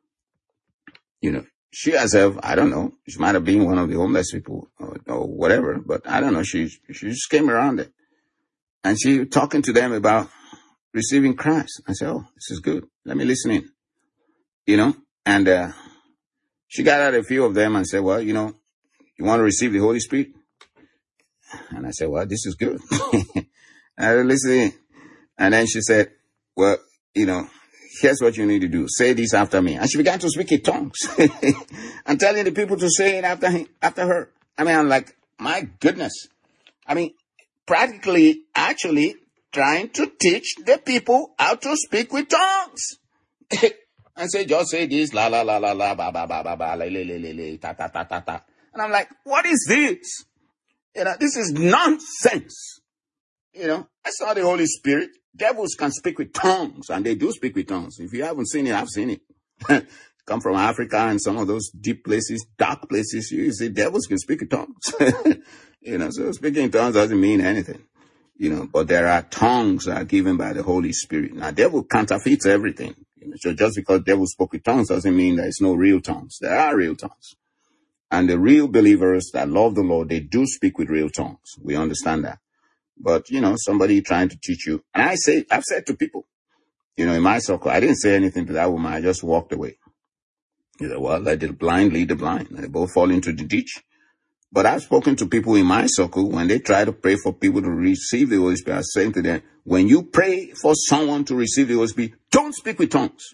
you know, she herself, I don't know, she might have been one of the homeless people or, or whatever, but I don't know, she she just came around it. And she was talking to them about receiving Christ. I said, oh, this is good. Let me listen in, you know, and uh, she got out a few of them and said, well, you know, you want to receive the Holy Spirit? And I said, well, this is good. I was listening. And then she said, well, you know, here's what you need to do. Say this after me. And she began to speak in tongues and telling the people to say it after him, after her. I mean, I'm like, my goodness. I mean, practically, actually trying to teach the people how to speak with tongues. And say, just say this, la, la, la, la, la, ba, ba, ba, ba, ba, la, la, la, la, la, ta, ta, ta, ta, ta. And I'm like, what is this? You know, this is nonsense. You know, that's not the Holy Spirit. Devils can speak with tongues, and they do speak with tongues. If you haven't seen it, I've seen it. Come from Africa and some of those deep places, dark places, you see devils can speak in tongues. You know, so speaking in tongues doesn't mean anything. You know, but there are tongues that are given by the Holy Spirit. Now, devil counterfeits everything. You know, so just because devil spoke with tongues doesn't mean there's no real tongues. There are real tongues. And the real believers that love the Lord, they do speak with real tongues. We understand that. But, you know, somebody trying to teach you. And I say, I've said to people, you know, in my circle, I didn't say anything to that woman. I just walked away. You know, well, let the blind lead the blind. And they both fall into the ditch. But I've spoken to people in my circle when they try to pray for people to receive the Holy Spirit. I was saying to them, when you pray for someone to receive the Holy Spirit, don't speak with tongues.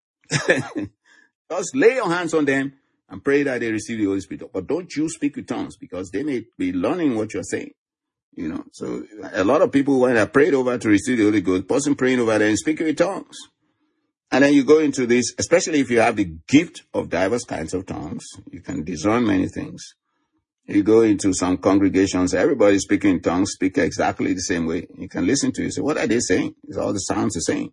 Just lay your hands on them and pray that they receive the Holy Spirit. But don't you speak with tongues, because they may be learning what you're saying. You know, so a lot of people, when they're prayed over to receive the Holy Ghost, person praying over them, speaking with tongues. And then you go into this, especially if you have the gift of diverse kinds of tongues, you can discern many things. You go into some congregations, everybody speaking in tongues, speak exactly the same way. You can listen to it. So what are they saying? It's all the sounds the same.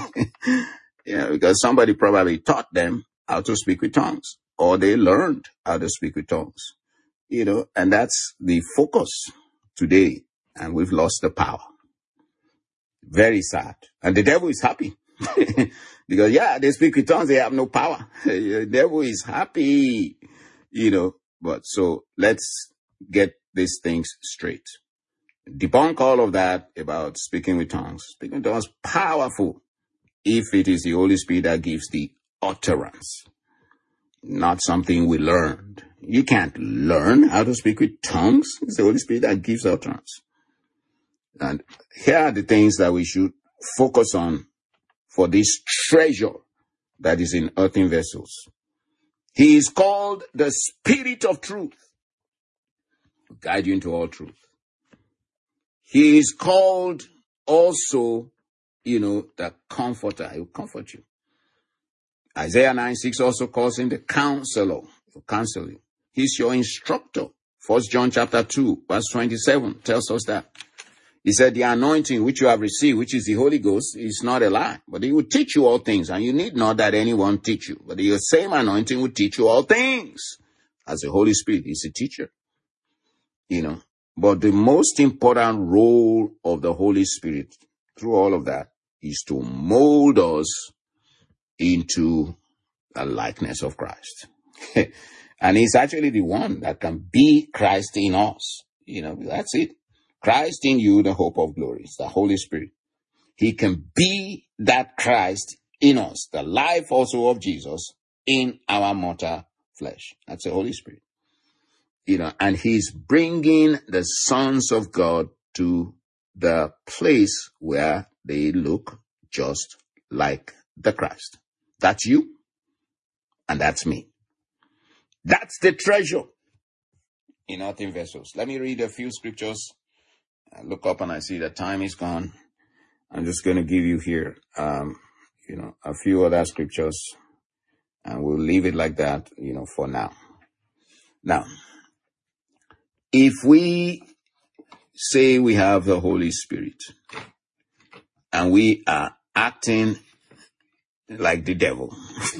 You know, because somebody probably taught them how to speak with tongues, or they learned how to speak with tongues. You know, and that's the focus today. And we've lost the power. Very sad. And the devil is happy. Because, yeah, they speak with tongues, they have no power. The devil is happy, you know. But so let's get these things straight. Debunk all of that about speaking with tongues. Speaking with tongues, powerful if it is the Holy Spirit that gives the utterance, not something we learned. You can't learn how to speak with tongues. It's the Holy Spirit that gives utterance. And here are the things that we should focus on for this treasure that is in earthen vessels. He is called the Spirit of Truth, to guide you into all truth. He is called also, you know, the Comforter. He will comfort you. Isaiah nine six also calls him the Counselor, to counsel you. He's your instructor. First John chapter two, verse twenty-seven tells us that. He said, the anointing which you have received, which is the Holy Ghost, is not a lie, but he will teach you all things. And you need not that anyone teach you, but the same anointing will teach you all things. As the Holy Spirit is a teacher, you know. But the most important role of the Holy Spirit through all of that is to mold us into the likeness of Christ. And he's actually the one that can be Christ in us. You know, that's it. Christ in you, the hope of glory. It's the Holy Spirit. He can be that Christ in us, the life also of Jesus in our mortal flesh. That's the Holy Spirit. You know, and he's bringing the sons of God to the place where they look just like the Christ. That's you, and that's me. That's the treasure in earthen vessels. Let me read a few scriptures. I look up and I see that time is gone. I'm just going to give you here, um, you know, a few other scriptures, and we'll leave it like that, you know, for now. Now, if we say we have the Holy Spirit and we are acting like the devil,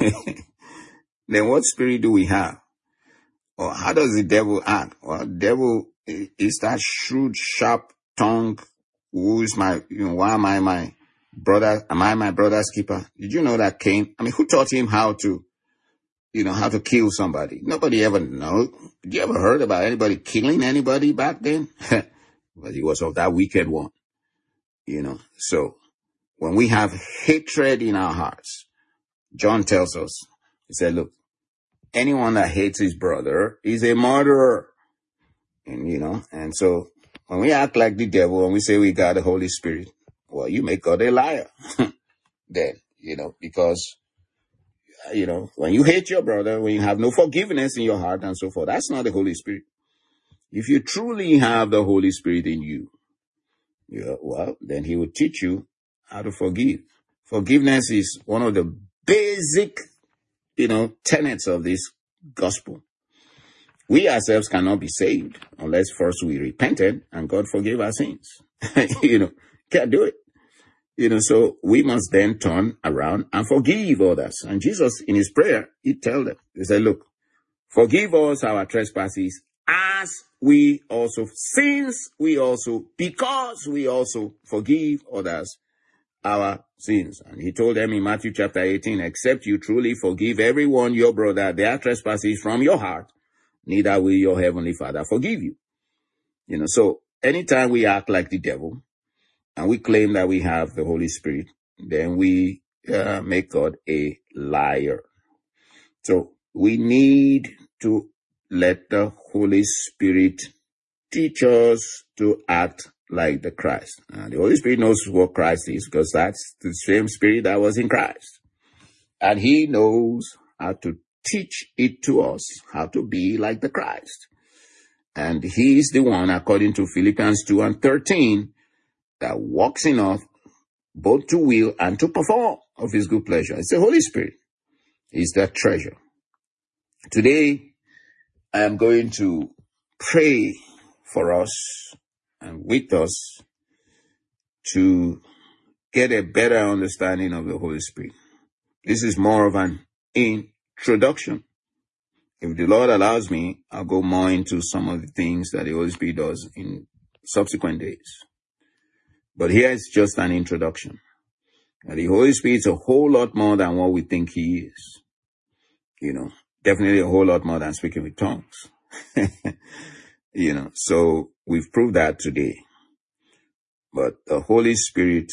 then what spirit do we have? Or how does the devil act? Well, the devil is that shrewd, sharp tongue. Who is my, you know, why am I my brother? Am I my brother's keeper? Did you know that Cain? I mean, who taught him how to, you know, how to kill somebody? Nobody ever know. Did you ever heard about anybody killing anybody back then? But he was of that wicked one, you know. So when we have hatred in our hearts, John tells us, he said, look, anyone that hates his brother is a murderer. And, you know, and so when we act like the devil and we say we got the Holy Spirit, well, you make God a liar. Then, you know, because, you know, when you hate your brother, when you have no forgiveness in your heart and so forth, that's not the Holy Spirit. If you truly have the Holy Spirit in you, yeah, well, then he will teach you how to forgive. Forgiveness is one of the basic, you know, tenets of this gospel. We ourselves cannot be saved unless first we repented and God forgave our sins. You know, can't do it. You know, so we must then turn around and forgive others. And Jesus, in his prayer, he told them, he said, look, forgive us our trespasses as we also, since we also, because we also forgive others our sins. And he told them in Matthew chapter eighteen, except you truly forgive everyone your brother their trespasses from your heart, neither will your heavenly Father forgive you. You know, so anytime we act like the devil and we claim that we have the Holy Spirit, then we uh, make God a liar. So we need to let the Holy Spirit teach us to act like the Christ. And the Holy Spirit knows what Christ is because that's the same Spirit that was in Christ. And he knows how to teach it to us, how to be like the Christ. And he is the one, according to Philippians two and thirteen, that walks in us both to will and to perform of his good pleasure. It's the Holy Spirit. It's that treasure. Today, I am going to pray for us and with us to get a better understanding of the Holy Spirit. This is more of an introduction. If the Lord allows me, I'll go more into some of the things that the Holy Spirit does in subsequent days. But here is just an introduction. And the Holy Spirit is a whole lot more than what we think he is. You know, definitely a whole lot more than speaking with tongues. You know, so we've proved that today. But the Holy Spirit,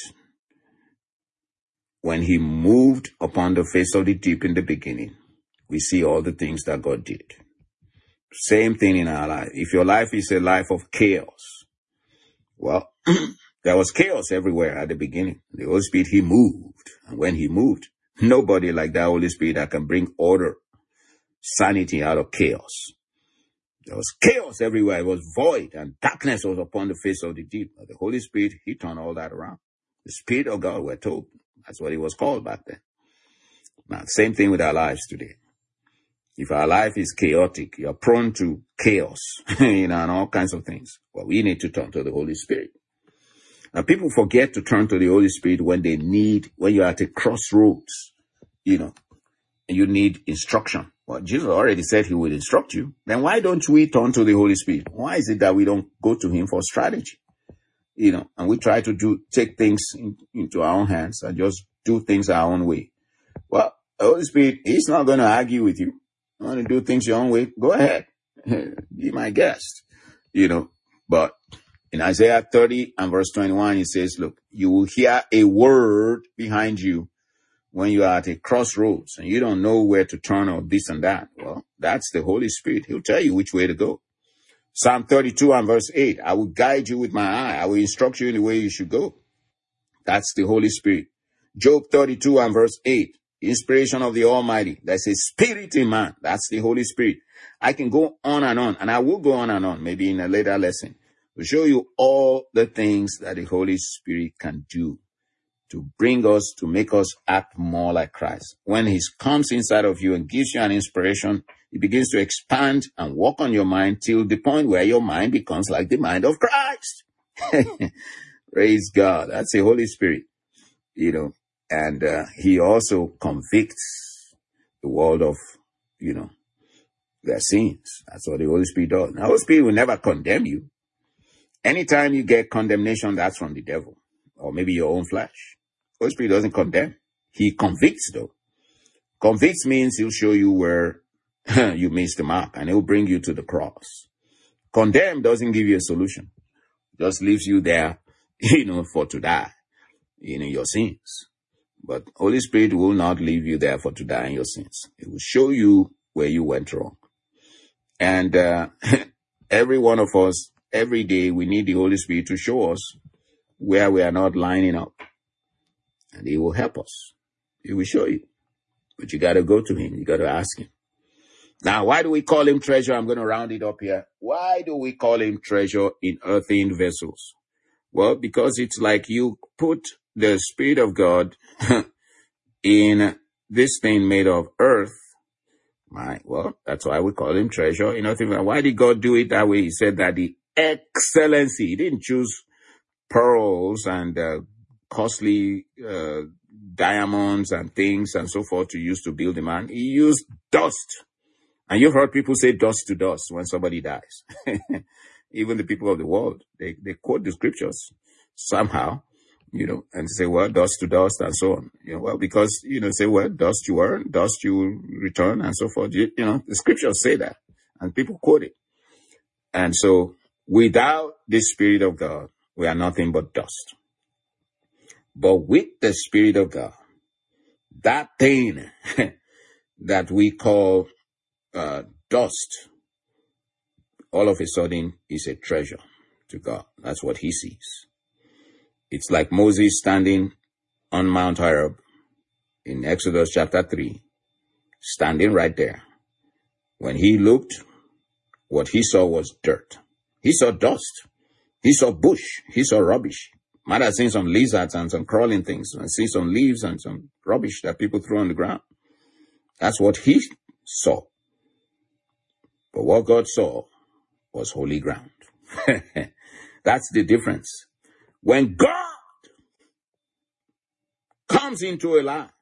when he moved upon the face of the deep in the beginning, we see all the things that God did. Same thing in our life. If your life is a life of chaos, well, there was chaos everywhere at the beginning. The Holy Spirit, he moved. And when he moved, nobody like that Holy Spirit that can bring order, sanity out of chaos. There was chaos everywhere. It was void and darkness was upon the face of the deep. But the Holy Spirit, he turned all that around. The Spirit of God, we're told. That's what it was called back then. Now, same thing with our lives today. If our life is chaotic, you're prone to chaos, you know, and all kinds of things. Well, we need to turn to the Holy Spirit. Now, people forget to turn to the Holy Spirit when they need, when you're at a crossroads, you know, and you need instruction. Well, Jesus already said he will instruct you. Then why don't we turn to the Holy Spirit? Why is it that we don't go to him for strategy? You know, and we try to do, take things in, into our own hands and just do things our own way. Well, the Holy Spirit, he's not going to argue with you. You want to do things your own way? Go ahead. Be my guest. You know, but in Isaiah thirty and verse twenty-one, he says, look, you will hear a word behind you when you are at a crossroads and you don't know where to turn or this and that. Well, that's the Holy Spirit. He'll tell you which way to go. Psalm thirty-two and verse eight, I will guide you with my eye. I will instruct you in the way you should go. That's the Holy Spirit. Job thirty-two and verse eight, inspiration of the Almighty. There's a spirit in man. That's the Holy Spirit. I can go on and on, and I will go on and on, maybe in a later lesson, to show you all the things that the Holy Spirit can do to bring us, to make us act more like Christ. When he comes inside of you and gives you an inspiration, he begins to expand and work on your mind till the point where your mind becomes like the mind of Christ. Praise God. That's the Holy Spirit, you know, and uh, he also convicts the world of, you know, their sins. That's what the Holy Spirit does. The Holy Spirit will never condemn you. Anytime you get condemnation, that's from the devil or maybe your own flesh. The Holy Spirit doesn't condemn. He convicts, though. Convicts means he'll show you where you missed the mark and he'll bring you to the cross. Condemn doesn't give you a solution. Just leaves you there, you know, for to die, you know, your sins. But Holy Spirit will not leave you there for to die in your sins. It will show you where you went wrong. And uh, every one of us, every day, we need the Holy Spirit to show us where we are not lining up. And he will help us. He will show you. But you got to go to him. You got to ask him. Now, why do we call him treasure? I'm going to round it up here. Why do we call him treasure in earthen vessels? Well, because it's like you put the Spirit of God in this thing made of earth. Right? Well, that's why we call him treasure in earthen vessels. Why did God do it that way? He said that the excellency, he didn't choose pearls and uh, costly uh, diamonds and things and so forth to use to build a man. He used dust. And you've heard people say dust to dust when somebody dies. Even the people of the world, they, they quote the scriptures somehow, you know, and say, well, dust to dust and so on. You know, well, because, you know, say, well, dust you earn, dust you return and so forth. You, you know, the scriptures say that and people quote it. And so without the Spirit of God, we are nothing but dust. But with the Spirit of God, that thing that we call uh, dust, all of a sudden is a treasure to God. That's what he sees. It's like Moses standing on Mount Horeb in Exodus chapter three, standing right there. When he looked, what he saw was dirt. He saw dust. He saw bush. He saw rubbish. Might have seen some lizards and some crawling things, and see some leaves and some rubbish that people threw on the ground. That's what he saw. But what God saw was holy ground. That's the difference. When God comes into a life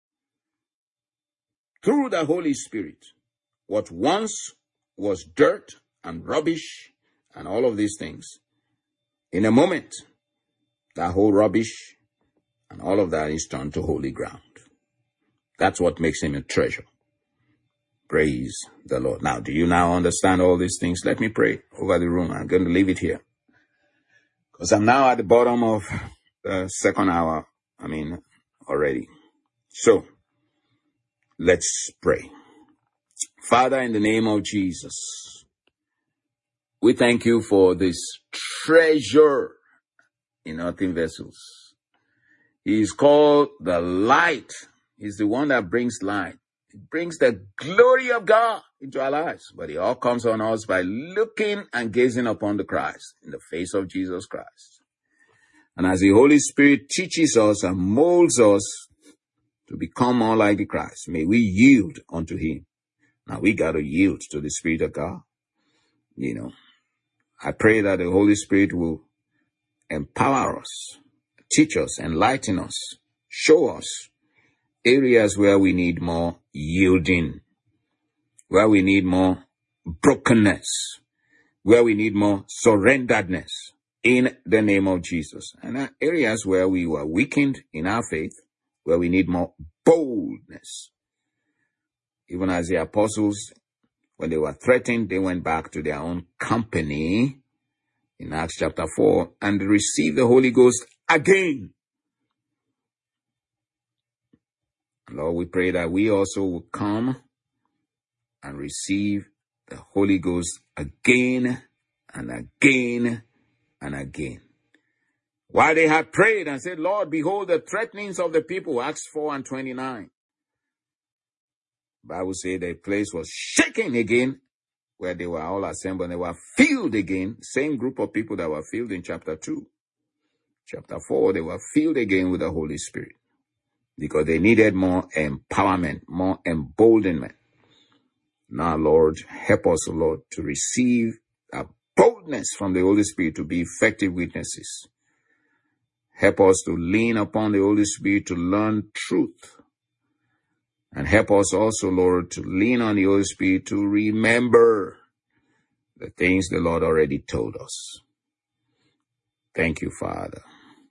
through the Holy Spirit, what once was dirt and rubbish and all of these things, in a moment, that whole rubbish and all of that is turned to holy ground. That's what makes him a treasure. Praise the Lord. Now, do you now understand all these things? Let me pray over the room. I'm going to leave it here, because I'm now at the bottom of the second hour. I mean, already. So, let's pray. Father, in the name of Jesus, we thank you for this treasure in earthen vessels. He is called the light. He's the one that brings light. It brings the glory of God into our lives. But it all comes on us by looking and gazing upon the Christ, in the face of Jesus Christ. And as the Holy Spirit teaches us and molds us to become more like the Christ, may we yield unto him. Now we got to yield to the Spirit of God. You know, I pray that the Holy Spirit will empower us, teach us, enlighten us, show us areas where we need more yielding, where we need more brokenness, where we need more surrenderedness in the name of Jesus. And areas where we were weakened in our faith, where we need more boldness. Even as the apostles, when they were threatened, they went back to their own company in Acts chapter four and received the Holy Ghost again. Lord, we pray that we also will come and receive the Holy Ghost again and again and again. While they had prayed and said, Lord, behold the threatenings of the people, Acts four and twenty-nine. The Bible says the place was shaking again, where they were all assembled, and they were filled again. Same group of people that were filled in chapter two. Chapter four, they were filled again with the Holy Spirit because they needed more empowerment, more emboldenment. Now, Lord, help us, Lord, to receive a boldness from the Holy Spirit to be effective witnesses. Help us to lean upon the Holy Spirit to learn truth. And help us also, Lord, to lean on the Holy Spirit to remember the things the Lord already told us. Thank you, Father.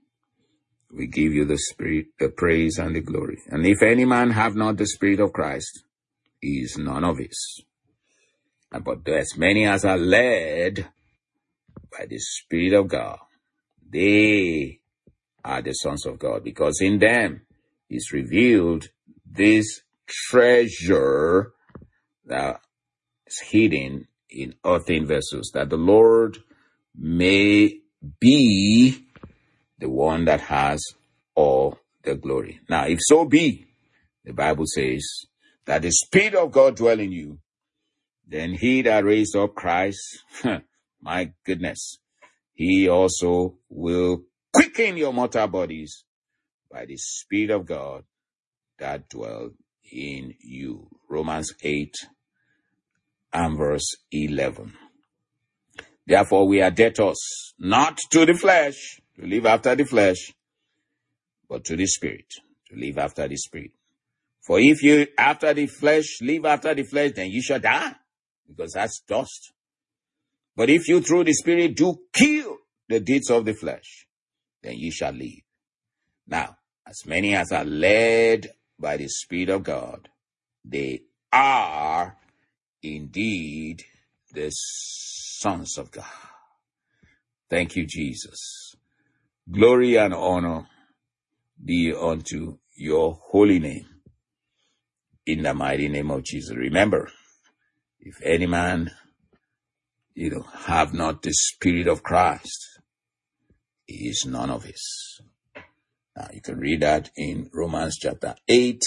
We give you the Spirit, the praise and the glory. And if any man have not the Spirit of Christ, he is none of his. But as many as are led by the Spirit of God, they are the sons of God, because in them is revealed this treasure that is hidden in earthen vessels, that the Lord may be the one that has all the glory. Now, if so be, the Bible says, that the Spirit of God dwell in you, then he that raised up Christ, my goodness, he also will quicken your mortal bodies by the Spirit of God that dwell in you. Romans eight and verse eleven. Therefore we are debtors, not to the flesh, to live after the flesh, but to the Spirit, to live after the Spirit. For if you after the flesh live after the flesh, then you shall die, because that's dust. But if you through the Spirit do kill the deeds of the flesh, then you shall live. Now, as many as are led by the Spirit of God, they are indeed the sons of God. Thank you, Jesus. Glory and honor be unto your holy name. In the mighty name of Jesus. Remember, if any man, you know, have not the Spirit of Christ, he is none of his. Now, you can read that in Romans chapter eight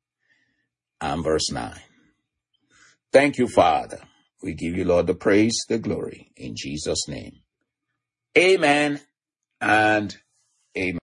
and verse nine. Thank you, Father. We give you, Lord, the praise, the glory, in Jesus' name. Amen and amen.